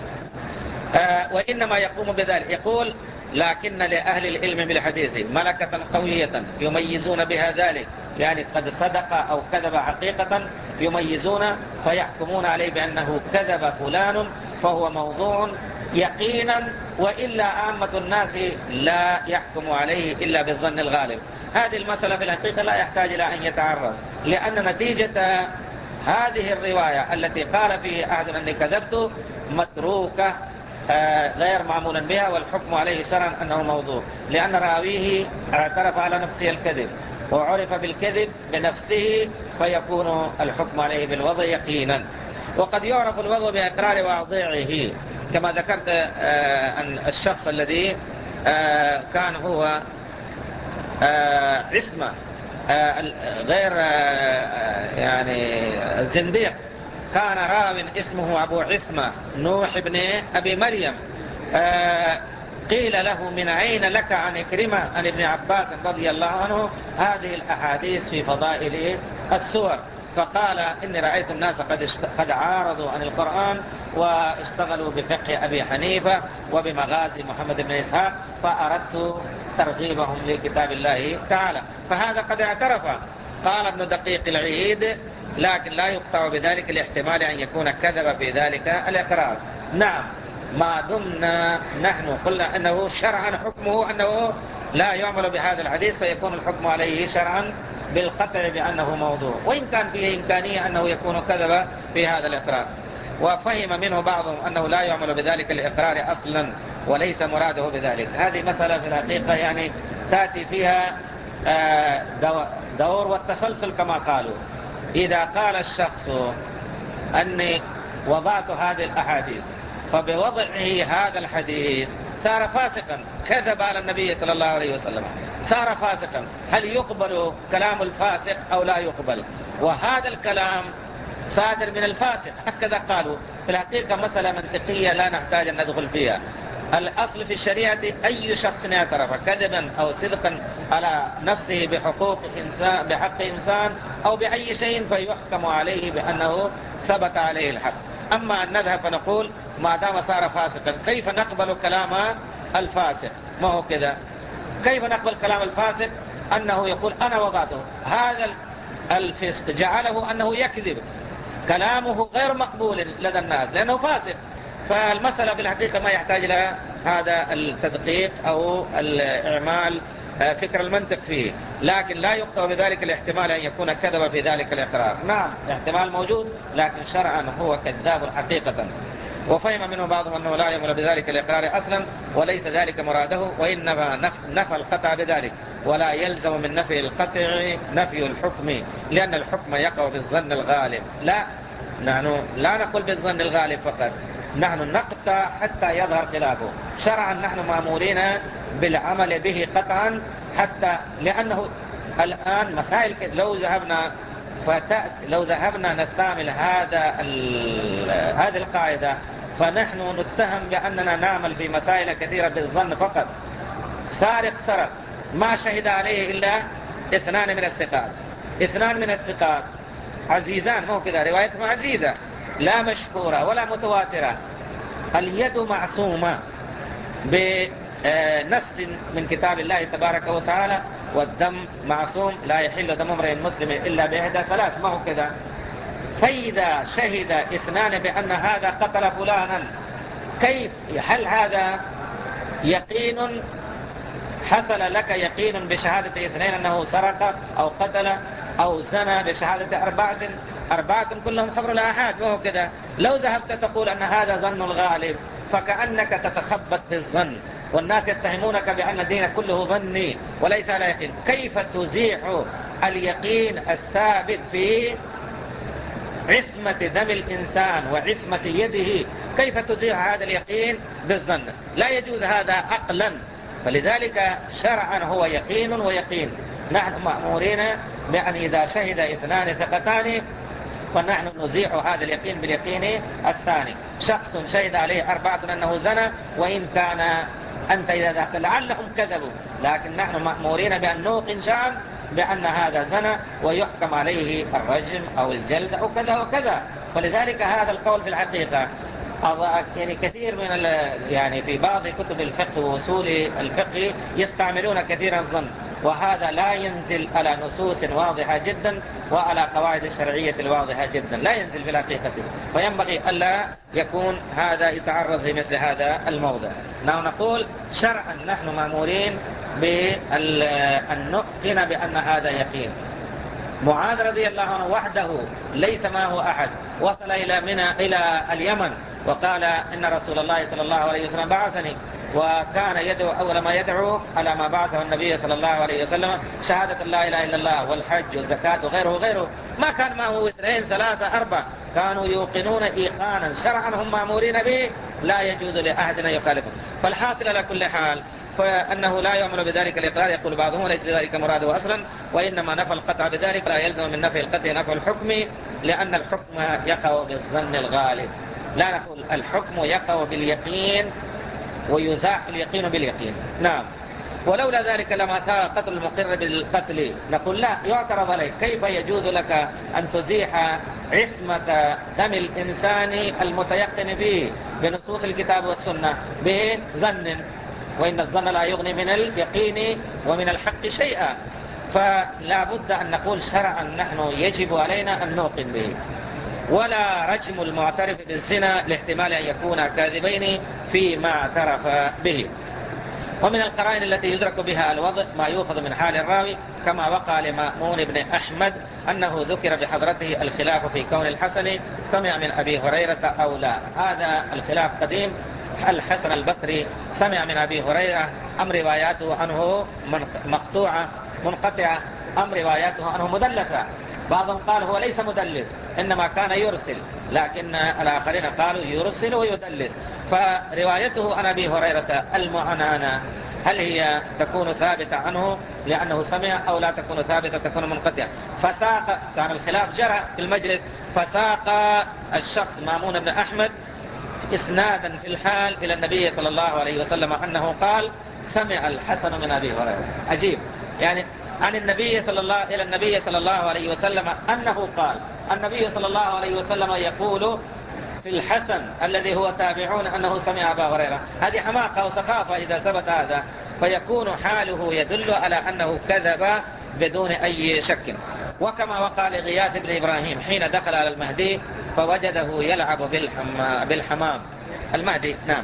آه وإنما يقوم بذلك. يقول لكن لأهل العلم بالحديث ملكة قوية يميزون بها ذلك، يعني قد صدق أو كذب حقيقة يميزون فيحكمون عليه بأنه كذب فلان فهو موضوع يقينا، وإلا عامة الناس لا يحكم عليه إلا بالظن الغالب. هذه المسألة في الحقيقة لا يحتاج إلى أن يتعرض، لأن نتيجة هذه الرواية التي قال فيه أحد أني كذبت متروكة غير معمولا بها، والحكم عليه شرعا أنه موضوع، لأن راويه اعترف على نفسه الكذب وعرف بالكذب بنفسه، فيكون الحكم عليه بالوضع يقينا. وقد يعرف الوضع بإقرار واضعه، كما ذكرت أن الشخص الذي كان هو عصمة غير يعني زنديق، كان راو اسمه أبو عصمة نوح بن أبي مريم، قيل له من أين لك عن إكرمة عن ابن عباس رضي الله عنه هذه الأحاديث في فضائل السور، فقال إني رأيت الناس قد قد عارضوا عن القرآن واشتغلوا بفقه أبي حنيفة وبمغازي محمد بن إسحاق، فأردت ترغيبهم لكتاب الله تعالى. فهذا قد اعترف. قال ابن دقيق العيد لكن لا يقطع بذلك الاحتمال أن يكون كذب في ذلك الإقرار. نعم، ما دمنا نحن قلنا أنه شرعا حكمه أنه لا يعمل بهذا الحديث، فيكون الحكم عليه شرعا بالقطع بأنه موضوع، وإن كان فيه إمكانية أنه يكون كذب في هذا الإقرار. وفهم منه بعضهم أنه لا يعمل بذلك الإقرار أصلا وليس مراده بذلك. هذه مسألة في الحقيقة يعني تأتي فيها دور والتسلسل كما قالوا. إذا قال الشخص أني وضعت هذه الأحاديث فبوضعه هذا الحديث صار فاسقا، كذب على النبي صلى الله عليه وسلم، صار فاسقا، هل يقبل كلام الفاسق أو لا يقبل؟ وهذا الكلام صادر من الفاسق، هكذا قالوا. في الحقيقة مسألة منطقية لا نحتاج أن ندخل فيها. الأصل في الشريعة أي شخص اعترف كذبا أو صدقا على نفسه بحقوق إنسان، بحق إنسان أو بأي شيء، فيحكم عليه بأنه ثبت عليه الحق. أما أن نذهب فنقول ما دام صار فاسقا، كيف نقبل كلام الفاسق؟ ما هو كذا. كيف نقبل كلام الفاسق أنه يقول أنا وضعته؟ هذا الفسق جعله أنه يكذب، كلامه غير مقبول لدى الناس لأنه فاسق. فالمسألة في الحقيقة ما يحتاج إلى هذا التدقيق أو الإعمال فكر المنطق فيه، لكن لا يقطع بذلك الاحتمال أن يكون كذب في ذلك الإقرار. نعم احتمال موجود، لكن شرعا هو كذاب حقيقة. وفهم منه بعضهم أنه لا يأمر بذلك الإقرار أصلا، وليس ذلك مراده، وإنما نفى القطع بذلك، ولا يلزم من نفي القطع نفي الحكم، لأن الحكم يقع بالظن الغالب. لا، نحن لا نقول بالظن الغالب فقط، نحن نقطع حتى يظهر خلافه. شرعا نحن مأمورين بالعمل به قطعا، حتى لأنه الآن مسائل لو ذهبنا فتأت لو ذهبنا نستعمل هذا هذه القاعدة، فنحن نتهم بأننا نعمل في مسائل كثيرة بالظن فقط. سارق سرق ما شهد عليه إلا اثنان من الثقات، اثنان من الثقات عزيزان، مو كذا، روايتهم عزيزة لا مشهورة ولا متواترة، اليد معصومة بنص من كتاب الله تبارك وتعالى، والدم معصوم لا يحل دم امرئ مسلم إلا بإحدى ثلاث، ما هو كذا. فإذا شهد اثنان بأن هذا قتل فلانا، كيف؟ هل هذا يقين؟ حصل لك يقين بشهادة اثنين أنه سرق أو قتل أو زنى بشهادة أربعة، أربعة كلهم خبر الآحاد، ما هو كذا. لو ذهبت تقول أن هذا ظن الغالب، فكأنك تتخبط في الظن، والناس يتهمونك بأن الدين كله ظني وليس على يقين. كيف تزيح اليقين الثابت في عصمة دم الإنسان وعصمة يده؟ كيف تزيح هذا اليقين بالظن؟ لا يجوز هذا عقلا. فلذلك شرعا هو يقين ويقين. نحن مأمورين بأن إذا شهد اثنان ثقتان فنحن نزيح هذا اليقين باليقين الثاني. شخص شهد عليه أربعة أنه زنى، وإن كان أنت إذا ذاك لعلهم كذبوا، لكن نحن مأمورين بأن نوقن شرعا بأن هذا زنى ويحكم عليه الرجم أو الجلد أو كذا وكذا. فلذلك هذا القول في الحقيقة يعني كثير من يعني في بعض كتب الفقه ووصول الفقه يستعملون كثيرا الظن، وهذا لا ينزل على نصوص واضحة جدا وعلى قواعد الشرعية الواضحة جدا، لا ينزل في الحقيقة، وينبغي ألا يكون هذا يتعرض في مثل هذا الموضع. نحن نقول شرعا نحن مأمورين بأن نؤقن بأن هذا يقين. معاذ رضي الله عنه وحده ليس معه أحد، وصل إلى منى إلى اليمن وقال إن رسول الله صلى الله عليه وسلم بعثني، وكان يدعو أول ما يدعو على ما بعثه النبي صلى الله عليه وسلم شهادة لا إله إلا الله والحج والزكاة وغيره وغيره. ما كان معه اثنين ثلاثة أربعة، كانوا يوقنون إيقانا شرعا هم مأمورين به، لا يجوز لأحد أن يخالفه. فالحاصل على كل حال فأنه لا يعمل بذلك الإقرار. يقول بعضهم وليس ذلك مراده أصلا، وإنما نفى القطع بذلك لا يلزم من نفي القطع نفي الحكم، لأن الحكم يقع بالظن الغالب. لا نقول الحكم يقع باليقين ويزاح اليقين باليقين. نعم. ولولا ذلك لما ساء قتل المقر بالقتل. نقول لا، يعترض عليك، كيف يجوز لك أن تزيح عصمة دم الإنسان المتيقن فيه بنصوص الكتاب والسنة بظن، وإن الظن لا يغني من اليقين ومن الحق شيئا. فلا بد أن نقول شرعا نحن يجب علينا أن نوقن به. ولا رجم المعترف بالزنا لاحتمال أن يكون كاذبين فيما اعترف به. ومن القرائن التي يدرك بها الوضع ما يؤخذ من حال الراوي، كما وقع لمأمون بن أحمد أنه ذكر بحضرته الخلاف في كون الحسن سمع من أبي هريرة أو لا. هذا الخلاف قديم. الحسن البصري سمع من أبي هريرة أم رواياته عنه مقطوعة منقطعة أم رواياته عنه مدلسة؟ بعضهم قال هو ليس مدلس، إنما كان يرسل، لكن الآخرين قالوا يرسل ويدلس. فروايته عن أبي هريرة المعنانة هل هي تكون ثابتة عنه لأنه سمع أو لا تكون ثابتة، تكون منقطعة. فساق، كان الخلاف جرى في المجلس، فساق الشخص مامون بن أحمد إسنادا في الحال إلى النبي صلى الله عليه وسلم أنه قال سمع الحسن من أبي هريرة. عجيب، يعني عن النبي صلى الله إلى النبي صلى الله عليه وسلم أنه قال. النبي صلى الله عليه وسلم يقول في الحسن الذي هو تابعون أنه سمع أبا هريرة. هذه حماقة وسخافة إذا ثبت هذا، فيكون حاله يدل على أنه كذب بدون أي شك. وكما وقع لغياث بن إبراهيم حين دخل على المهدي فوجده يلعب بالحم... بالحمام. المهدي نعم.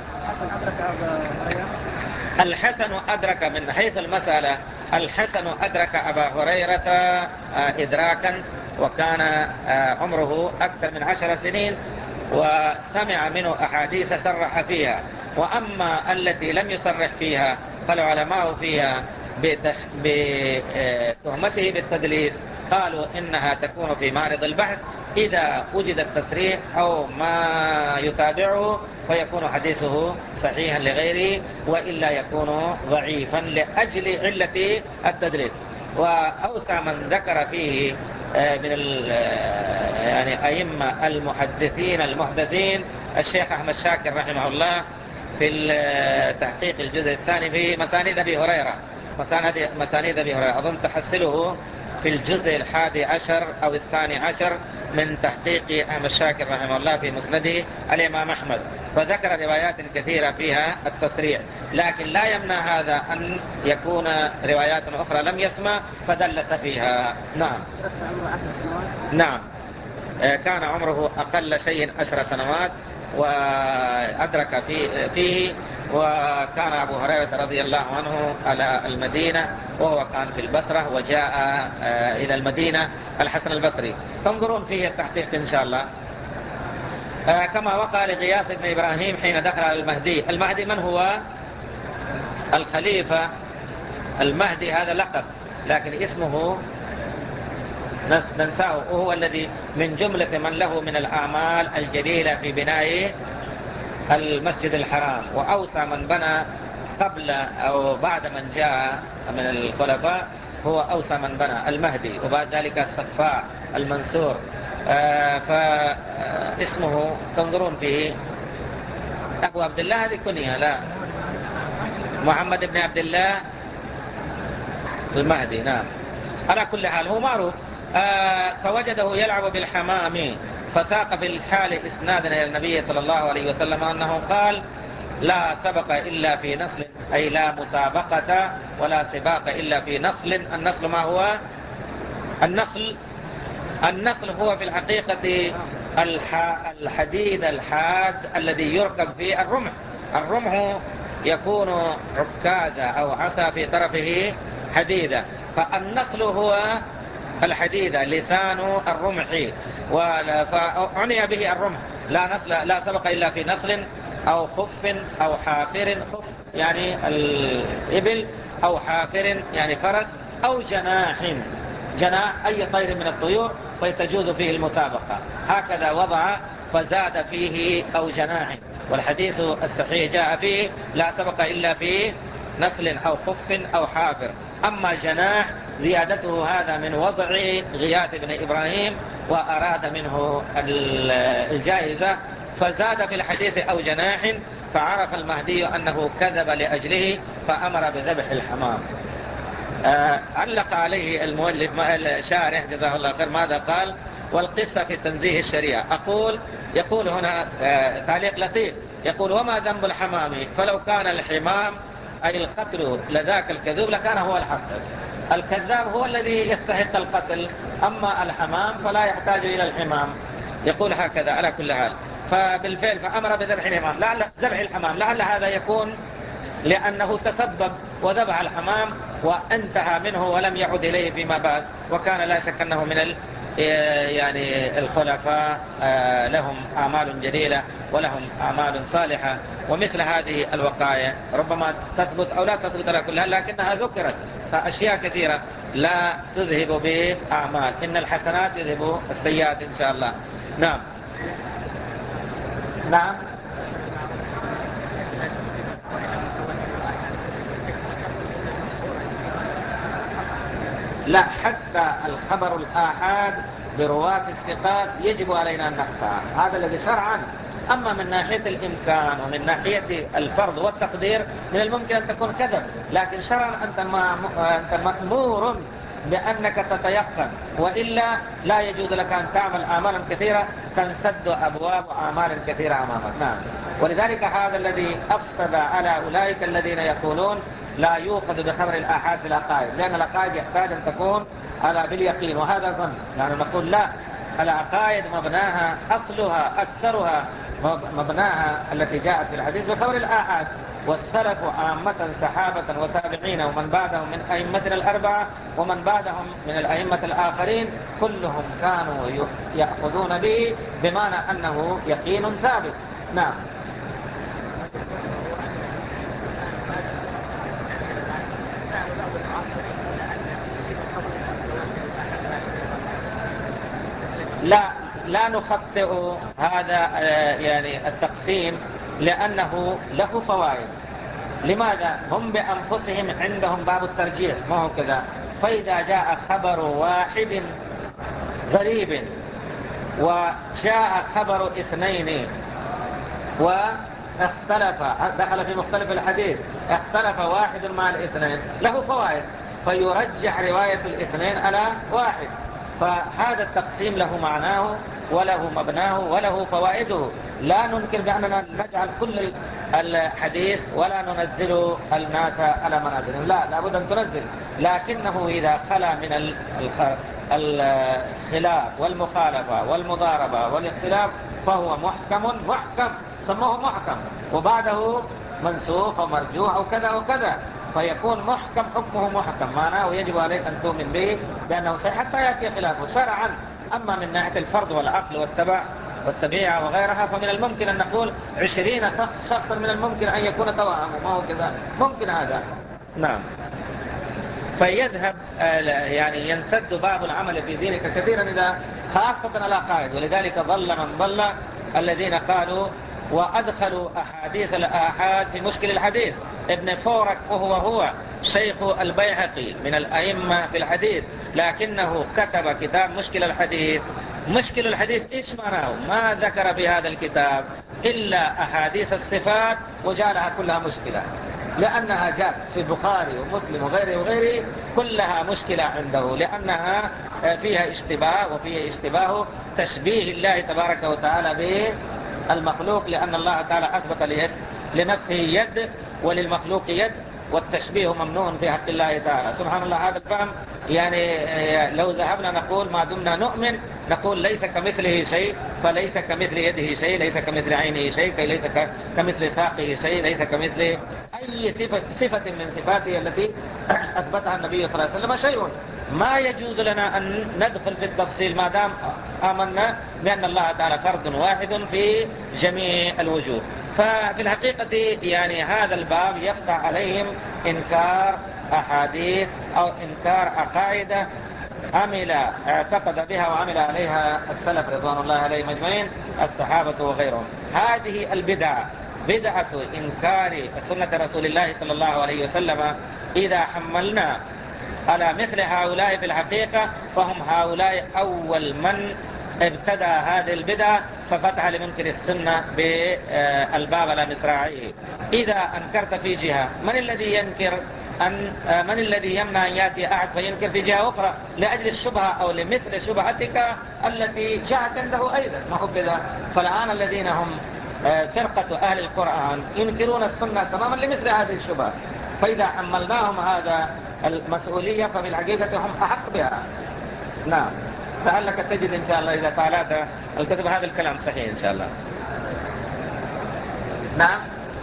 الحسن أدرك من حيث المسألة، الحسن أدرك أبا هريرة إدراكا، وكان عمره أكثر من عشر سنين وسمع منه أحاديث صرح فيها. وأما التي لم يصرح فيها فالعلماء فيها بتهمته بالتدليس قالوا إنها تكون في معرض البحث إذا وجد التصريح أو ما يتابعه فيكون حديثه صحيحا لغيره، وإلا يكون ضعيفا لأجل علة التدليس. وأوسع من ذكر فيه من يعني أئمة المحدثين المحدثين الشيخ أحمد شاكر رحمه الله في تحقيق الجزء الثاني في مسانيد أبي هريرة. مسانيد أبي هريرة أظن تحصله في الجزء الحادي عشر أو الثاني عشر من تحقيق أحمد شاكر رحمه الله في مسنده الإمام أحمد، فذكر روايات كثيرة فيها التصريح، لكن لا يمنع هذا أن يكون روايات أخرى لم يسمع فدلس فيها. نعم نعم كان عمره أقل شيء عشر سنوات وأدرك فيه. وكان أبو هريرة رضي الله عنه على المدينة وهو كان في البصرة، وجاء إلى المدينة الحسن البصري. تنظرون فيه التحقيق إن شاء الله. كما وقع لغياث بن إبراهيم حين دخل على المهدي. المهدي من هو؟ الخليفة. المهدي هذا لقب لكن اسمه ننساه، وهو الذي من جملة من له من الأعمال الجليلة في بناء المسجد الحرام. وأوسع من بنى قبل أو بعد من جاء من الخلفاء هو أوسع من بنى المهدي، وبعد ذلك الصفاء المنصور. آه فاسمه تنظرون فيه أبو عبد الله، هذه كنية لا، محمد بن عبد الله المهدي. نعم على كل حال هو معروف. آه فوجده يلعب بالحمام، فساق في الحال إسنادا إلى النبي صلى الله عليه وسلم أنه قال لا سبق إلا في نصل، أي لا مسابقة ولا سباق إلا في نصل. النصل ما هو؟ النصل النصل هو في الحقيقة الحديد الحاد الذي يركب فيه الرمح. الرمح يكون عكازة أو عصا في طرفه حديدة، فالنصل هو الحديدة لسان الرمح، فعني به الرمح. لا نصل لا سبق إلا في نصل أو خف أو حافر. خف يعني الإبل، أو حافر يعني فرس، أو جناح. جناح أي طير من الطيور فيتجوز فيه المسابقة. هكذا وضع فزاد فيه أو جناح. والحديث الصحيح جاء فيه لا سبق إلا في نصل أو خف أو حافر. أما جناح زيادته هذا من وضع غياث بن إبراهيم وأراد منه الجائزة، فزاد في الحديث أو جناح، فعرف المهدي أنه كذب لأجله فأمر بذبح الحمام. آه علق عليه المؤلف الشارح جزاه الله خير ماذا قال؟ والقصة في تنزيه الشريعة. أقول يقول هنا آه تعليق لطيف، يقول وما ذنب الحمام؟ فلو كان الحمام أي القتل لذاك الكذوب لكان هو الحق. الكذاب هو الذي يستحق القتل، أما الحمام فلا يحتاج إلى الحمام. يقول هكذا على كل حال. فبالفعل فأمر بذبح الحمام، لعل ذبح الحمام لعل هذا يكون لأنه تسبب وذبح الحمام وانتهى منه ولم يعد إليه فيما بعد، وكان لا شك أنه من ال يعني الخلفاء لهم أعمال جليلة ولهم أعمال صالحة، ومثل هذه الوقائع ربما تثبت أو لا تثبت على كلها، لكنها ذكرت فأشياء كثيرة لا تذهب بأعمال. إن الحسنات يذهب السيئات إن شاء الله. نعم نعم لا، حتى الخبر الآحاد برواة الثقات يجب علينا أن نقطع، هذا الذي شرعا. أما من ناحية الإمكان ومن ناحية الفرض والتقدير من الممكن أن تكون كذب، لكن شرعا أنت, ما أنت مأمور بأنك تتيقن، وإلا لا يجوز لك أن تعمل أعمالا كثيرة تنسد أبواب أعمال كثيرة أمامك. نعم. ولذلك هذا الذي أفسد على أولئك الذين يقولون لا يؤخذ بخبر الآحاد في العقائد، لأن العقائد يحتاج أن تكون على باليقين، وهذا ظن. يعني نقول لا، العقائد مبناها أصلها أكثرها مبناها التي جاءت في الحديث بخبر الآحاد. والسلف عامة صحابة وتابعين ومن بعدهم من أئمتنا الأربعة ومن بعدهم من الأئمة الآخرين كلهم كانوا يأخذون به بمعنى أنه يقين ثابت. نعم. لا لا نخطئ هذا يعني التقسيم، لأنه له فوائد. لماذا؟ هم بأنفسهم عندهم باب الترجيح، ما هو كذا. فإذا جاء خبر واحد غريب وجاء خبر اثنين واختلف، دخل في مختلف الحديث، اختلف واحد مع الاثنين، له فوائد، فيرجح رواية الاثنين على واحد. فهذا التقسيم له معناه وله مبناه وله فوائده. لا ننكر بأننا نجعل كل الحديث ولا ننزل الناس على منازلهم، لا، لابد أن تنزل، لكنه إذا خلا من الخلاف والمخالفة والمضاربة والاختلاف فهو محكم محكم، سموه محكم، وبعده منسوخ ومرجوح أو كذا وكذا، فيكون محكم حكمه محكم، معناه يجب عليك أن تؤمن به بأنه صحيح حتى يأتي خلافه شرعا. أما من ناحية الفرض والعقل والتبع والتبيعة وغيرها فمن الممكن أن نقول عشرين شخصا من الممكن أن يكون توأمه، ما هو كذا، ممكن هذا. نعم. فيذهب يعني ينسد باب العمل في دينك كثيرا إذا خاصة على قائد. ولذلك ضل من ضل الذين قالوا وأدخلوا أحاديث الآحاد في مشكل الحديث. ابن فورك وهو هو شيخ البيهقي من الأئمة في الحديث، لكنه كتب كتاب مشكل الحديث. مشكل الحديث إيش معناه؟ ما ذكر في هذا الكتاب إلا أحاديث الصفات وجعلها كلها مشكلة، لأنها جاءت في البخاري ومسلم وغيره وغيره كلها مشكلة عنده، لأنها فيها اشتباه، وفيها اشتباه تشبيه الله تبارك وتعالى بالمخلوق، لأن الله تعالى أثبت لنفسه يد وللمخلوق يد، والتشبيه ممنوع في حق الله تعالى. سبحان الله. هذا الفهم يعني لو ذهبنا نقول ما دمنا نؤمن نقول ليس كمثله شيء، فليس كمثل يده شيء، ليس كمثل عينه شيء، ليس كمثل ساقه شيء، ليس كمثل أي صفة من صفاته التي أثبتها النبي صلى الله عليه وسلم شيء. ما يجوز لنا أن ندخل في التفصيل ما دام آمنا بأن الله تعالى فرد واحد في جميع الوجوه. ففي الحقيقة يعني هذا الباب يفتح عليهم إنكار أحاديث أو إنكار عقائد عمل اعتقد بها وعمل عليها السلف رضوان الله عليهم أجمعين، الصحابة وغيرهم. هذه البدعة بدعة إنكار سنة رسول الله صلى الله عليه وسلم. إذا حملنا على مثل هؤلاء في الحقيقة فهم هؤلاء أول من ابتدى هذه البدعة، ففتح لمنكر السنة بالباب على مصراعيه. إذا أنكرت في جهة من الذي ينكر أن من الذي يمنع أن يأتي أحد فينكر في جهة أخرى لأجل الشبهة أو لمثل شبهتك التي جاءت عنده أيضا، ما هو كذا. فالآن الذين هم فرقة أهل القرآن ينكرون السنة تماما لمثل هذه الشبهة، فإذا حملناهم هذا المسؤولية ففي الحقيقة هم أحق بها. نعم. لعلك تجد إن شاء الله إذا طالعت الكتب هذا الكلام صحيح إن شاء الله. نعم.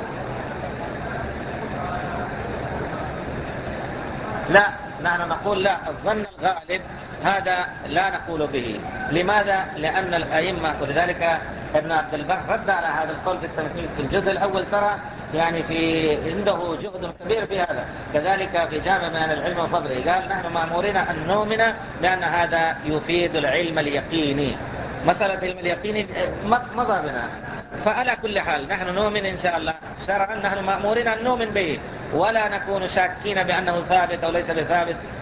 لا، نحن نقول لا، الظن الغالب هذا لا نقول به. لماذا؟ لأن الأئمة، ولذلك ابن عبد البر رد على هذا القول في التمهيد في الجزء الأول، ترى يعني في عنده جهد كبير في هذا. كذلك في جامع بيان العلم وفضله قال نحن مأمورين أن نؤمن بأن هذا يفيد العلم اليقيني. مسألة العلم اليقيني مضى بنا. فعلى كل حال نحن نؤمن إن شاء الله شرعا، نحن مأمورين أن نؤمن به ولا نكون شاكين بأنه ثابت أو ليس بثابت.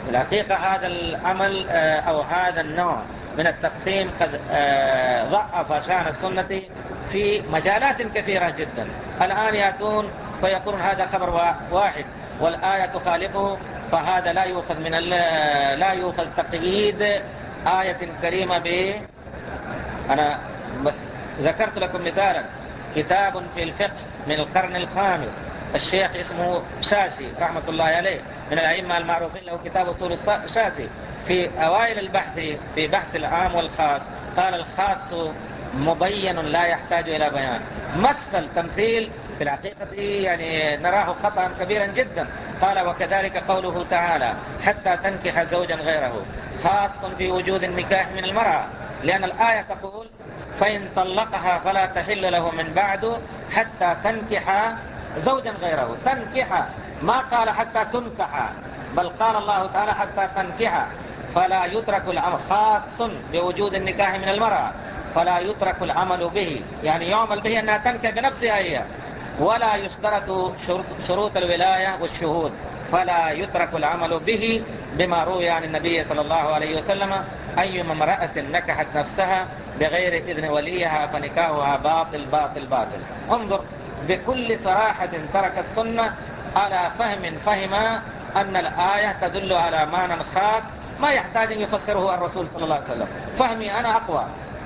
في الحقيقة هذا العمل أو هذا النوع من التقسيم قد ضعف شأن السنة في مجالات كثيرة جدا. الآن يأتون فيقولون هذا خبر واحد والآية تخالفه، فهذا لا يؤخذ من لا يؤخذ تقييد آية كريمة به. أنا ذكرت لكم مثالا، كتاب في الفقه من القرن الخامس، الشيخ اسمه شاشي رحمة الله عليه من الأئمة المعروفين، له كتاب أصول الشاشي. في أوائل البحث في بحث العام والخاص قال الخاص مبين لا يحتاج إلى بيان. مثل تمثيل في الحقيقة يعني نراه خطأ كبيرا جدا. قال وكذلك قوله تعالى حتى تنكح زوجا غيره، خاص في وجود النكاح من المرأة، لأن الآية تقول فإن طلقها فلا تحل له من بعد حتى تنكح زوجا غيره. تنكح، ما قال حتى تنكح، بل قال الله تعالى حتى تنكح. فلا يترك العمل، خاص بوجود النكاح من المرأة، فلا يترك العمل به، يعني يعمل به أنها تنكح بنفسها هي، ولا يشترط شروط, شروط الولاية والشهود، فلا يترك العمل به بما روي عن النبي صلى الله عليه وسلم أيما امرأة نكحت نفسها بغير إذن وليها فنكاحها باطل باطل باطل. انظر بكل صراحة ترك السنة على فهم فهم أن الآية تدل على معنى خاص ما يحتاج أن يفسره الرسول صلى الله عليه وسلم. فهمي أنا أقوى،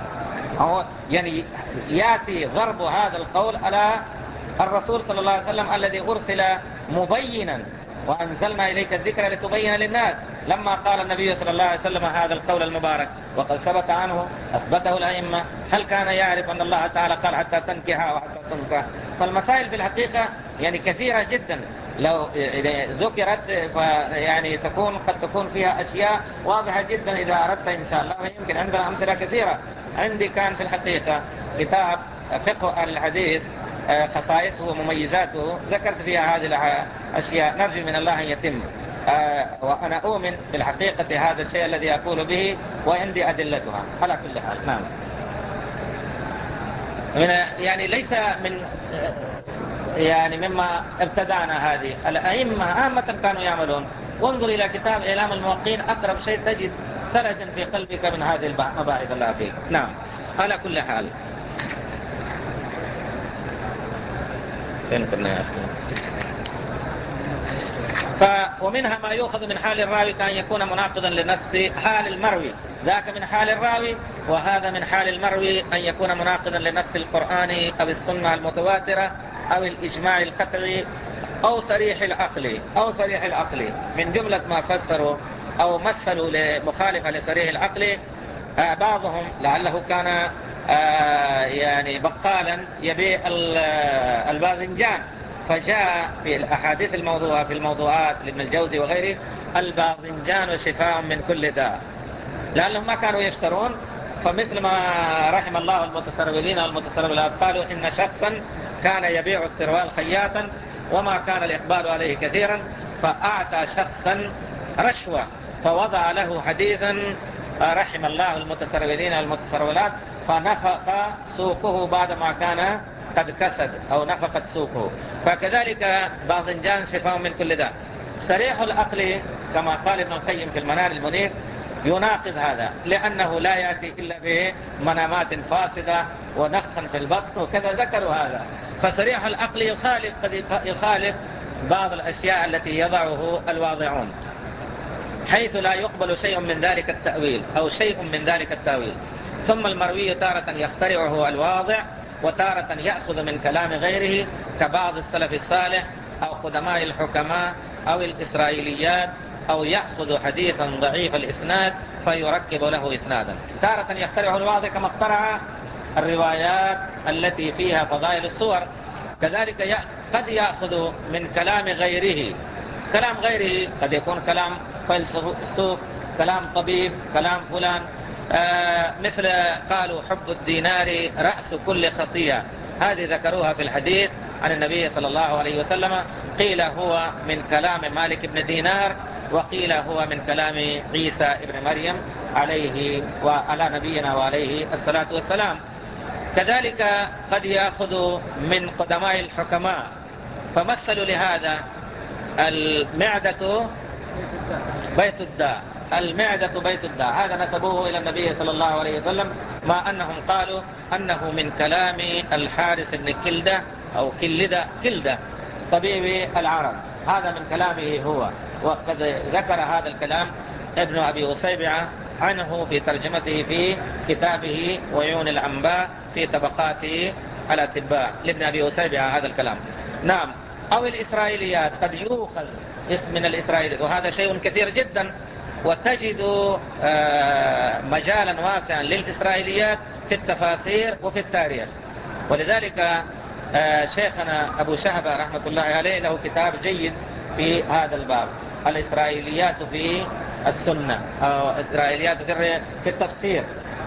يعني يأتي ضرب هذا القول على الرسول صلى الله عليه وسلم الذي أرسل مبينا وأنزلنا إليك الذكر لتبين للناس. لما قال النبي صلى الله عليه وسلم هذا القول المبارك وقد ثبت عنه أثبته الأئمة، هل كان يعرف أن الله تعالى قال حتى تنكح وحتى تنكح؟ فالمسائل في الحقيقة يعني كثيرة جدا، لو ذكرت يعني تكون قد تكون فيها أشياء واضحة جدا إذا أردت إن شاء الله. يمكن عندنا أمثلة كثيرة. عندي كان في الحقيقة كتاب فقه الحديث خصائصه ومميزاته، ذكرت فيها هذه الأشياء، نرجو من الله أن يتم. وأنا أؤمن في الحقيقة هذا الشيء الذي أقول به وعندي أدلتها على كل حال. نعم، من يعني ليس من يعني مما ابتدعنا هذه، الأئمة عامة كانوا يعملون. وانظر إلى كتاب إعلام الموقعين، أقرب شيء تجد ثلجا في قلبك من هذه المباحث الله فيك. نعم، على كل حال. فين كنا يا أخي؟ ف ومنها ما يؤخذ من حال الراوي كأن يكون مناقضا لنص حال المروي، ذاك من حال الراوي، وهذا من حال المروي أن يكون مناقضا لنص القرآن أو السنة المتواترة أو الإجماع القطعي أو صريح العقل أو صريح العقل. من جملة ما فسروا أو مثلوا لمخالفة لصريح العقل، بعضهم لعله كان يعني بقالا يبيع الباذنجان، فجاء في الأحاديث الموضوعة في الموضوعات لابن الجوزي وغيره الباذنجان شفاء من كل داء، لأنهم ما كانوا يشترون. فمثل ما رحم الله المتسرولين والمتسرولات، قالوا إن شخصا كان يبيع السروال خياطا وما كان الإقبال عليه كثيرا، فأعطى شخصا رشوة فوضع له حديثا رحم الله المتسرولين والمتسرولات، فنفق سوقه بعدما كان قد كسد أو نفقت سوقه. فكذلك باذنجان شفاء من كل داء. صريح العقل كما قال ابن القيم في المنار المنير يناقض هذا، لأنه لا يأتي إلا بمنامات فاسدة ونفخا في البطن وكذا، ذكروا هذا. فصريح العقل يخالف قد يخالف بعض الأشياء التي يضعه الواضعون، حيث لا يقبل شيء من ذلك التأويل أو شيء من ذلك التأويل. ثم المروي تارة يخترعه الواضع وتارة يأخذ من كلام غيره كبعض السلف الصالح أو قدماء الحكماء أو الإسرائيليات، أو يأخذ حديثا ضعيف الإسناد فيركب له إسنادا. تارة يخترعه الواضع كما اخترع الروايات التي فيها فضائل الصور. كذلك قد يأخذ من كلام غيره، كلام غيره قد يكون كلام فيلسوف، كلام طبيب، كلام فلان. آه مثل قالوا حب الدينار رأس كل خطيئة، هذه ذكروها في الحديث عن النبي صلى الله عليه وسلم. قيل هو من كلام مالك بن دينار، وقيل هو من كلام عيسى ابن مريم عليه وعلى نبينا وعليه الصلاة والسلام. كذلك قد يأخذ من قدماء الحكماء، فمثلوا لهذا المعدة بيت الداء، المعدة بيت الداء، هذا نسبوه إلى النبي صلى الله عليه وسلم، ما أنهم قالوا أنه من كلام الحارث بن كلدة أو كلدة كلدة طبيب العرب، هذا من كلامه هو. وقد ذكر هذا الكلام ابن أبي أسيبعة عنه في ترجمته في كتابه وعيون العنباء في طبقات الأطباء لابن أبي أسيبعة هذا الكلام. نعم. أو الإسرائيليات، قد يؤخذ من الإسرائيليات، وهذا شيء كثير جدا، وتجد مجالا واسعا للإسرائيليات في التفاسير وفي التاريخ. ولذلك شيخنا أبو شهبة رحمة الله عليه له كتاب جيد في هذا الباب، الإسرائيليات في السنة أو إسرائيليات في التفسير،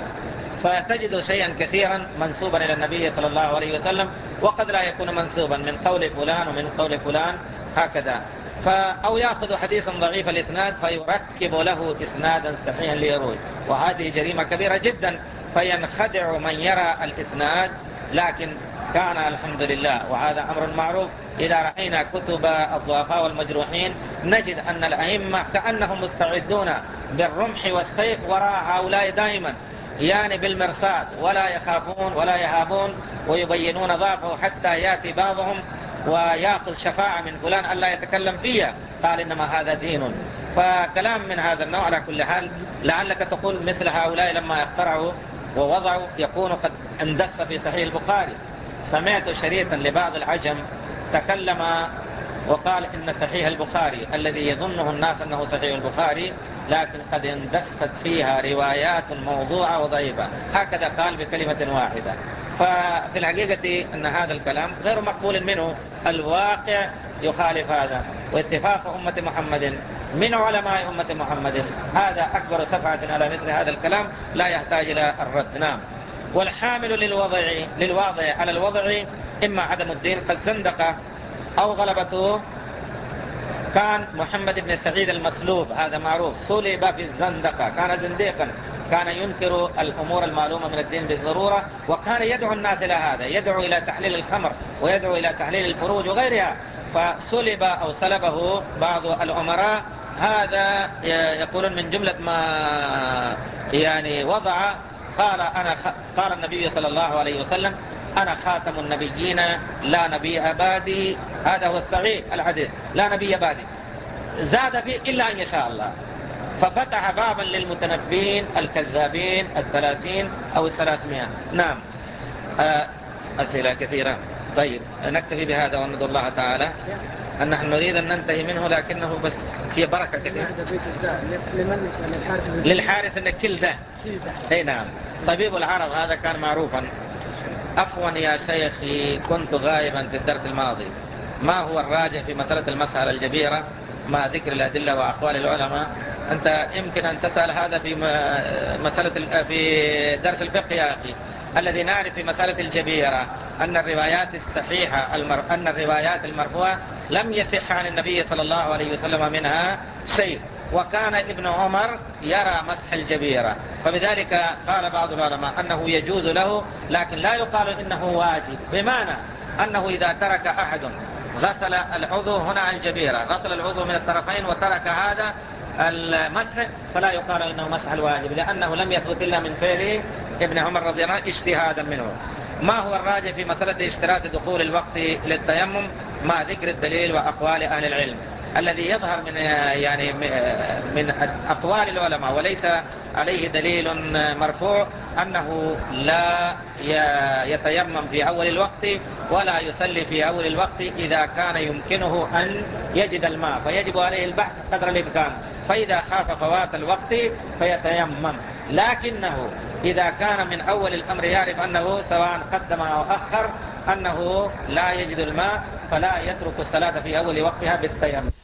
فتجد شيئا كثيرا منسوبا إلى النبي صلى الله عليه وسلم، وقد لا يكون منسوبا من قول فلان ومن قول فلان هكذا. أو يأخذ حديثا ضعيف الإسناد فيركب له إسنادا صحيحا ليروي، وهذه جريمة كبيرة جدا، فينخدع من يرى الإسناد. لكن كان الحمد لله، وهذا أمر معروف، إذا رأينا كتب الضعفاء والمجروحين نجد أن الأئمة كأنهم مستعدون بالرمح والسيف وراء هؤلاء دائما، يعني بالمرصاد، ولا يخافون ولا يهابون، ويبينون ضعفه حتى يأتي بعضهم ويأخذ شفاعة من فلان ألا يتكلم فيها، قال إنما هذا دين. فكلام من هذا النوع على كل حال، لعلك تقول مثل هؤلاء لما اخترعوا ووضعوا يكون قد اندس في صحيح البخاري. سمعت شريطا لبعض العجم تكلم وقال إن صحيح البخاري الذي يظنه الناس أنه صحيح البخاري، لكن قد اندست فيها روايات موضوعة وضعيفة، هكذا قال بكلمة واحدة. ففي الحقيقة أن هذا الكلام غير مقبول منه، الواقع يخالف هذا. واتفاق أمة محمد من علماء أمة محمد هذا أكبر سفعة على مثل هذا الكلام، لا يحتاج إلى الرد. نعم. والحامل للوضع للواضع على الوضع إما عدم الدين قد زندق أو غلبته. كان محمد بن سعيد المسلوب هذا معروف، صلب في الزندقة، كان زنديقا، كان ينكر الأمور المعلومة من الدين بالضرورة، وكان يدعو الناس إلى هذا، يدعو إلى تحليل الخمر ويدعو إلى تحليل الفروج وغيرها، فصلب أو سلبه بعض الأمراء. هذا يقولون من جملة ما يعني وضع، قال أنا خ... قال النبي صلى الله عليه وسلم أنا خاتم النبيين لا نبي بعدي، هذا هو الصحيح الحديث، لا نبي بعدي، زاد فيه إلا أن يشاء الله، ففتح بابا للمتنبين الكذابين الثلاثين أو الثلاثمائة. نعم. أسئلة كثيرة. طيب نكتفي بهذا وندعو الله تعالى أن نحن نريد أن ننتهي منه، لكنه بس في بركة كثيرة. للحارث بن كلدة. أي نعم، طبيب العرب، هذا كان معروفا. عفوا يا شيخي، كنت غائبا في الدرس الماضي، ما هو الراجح في مسألة المسألة الجبيرة مع ذكر الأدلة وأقوال العلماء؟ أنت يمكن أن تسأل هذا في مسألة في درس الفقه يا أخي. الذي نعرف في مسألة الجبيرة أن الروايات الصحيحة المر... أن الروايات المرفوعة لم يصح عن النبي صلى الله عليه وسلم منها شيء، وكان ابن عمر يرى مسح الجبيرة، فبذلك قال بعض العلماء أنه يجوز له، لكن لا يقال إنه واجب، بمعنى أنه إذا ترك أحد غسل العضو هنا الجبيرة، غسل العضو من الطرفين وترك هذا المسح، فلا يقال إنه مسح الواجب، لأنه لم يثبت إلا من فعله ابن عمر رضي الله عنه اجتهادا منه. ما هو الراجح في مسألة اشتراط دخول الوقت للتيمم مع ذكر الدليل وأقوال أهل العلم؟ الذي يظهر من يعني من أقوال العلماء وليس عليه دليل مرفوع أنه لا يتيمم في أول الوقت ولا يصلي في أول الوقت إذا كان يمكنه أن يجد الماء، فيجب عليه البحث قدر الإمكان، فإذا خاف فوات الوقت فيتيمم. لكنه إذا كان من أول الأمر يعرف أنه سواء قدم أو أخر أنه لا يجد الماء، فلا يترك الصلاة في أول وقتها بالتيمم.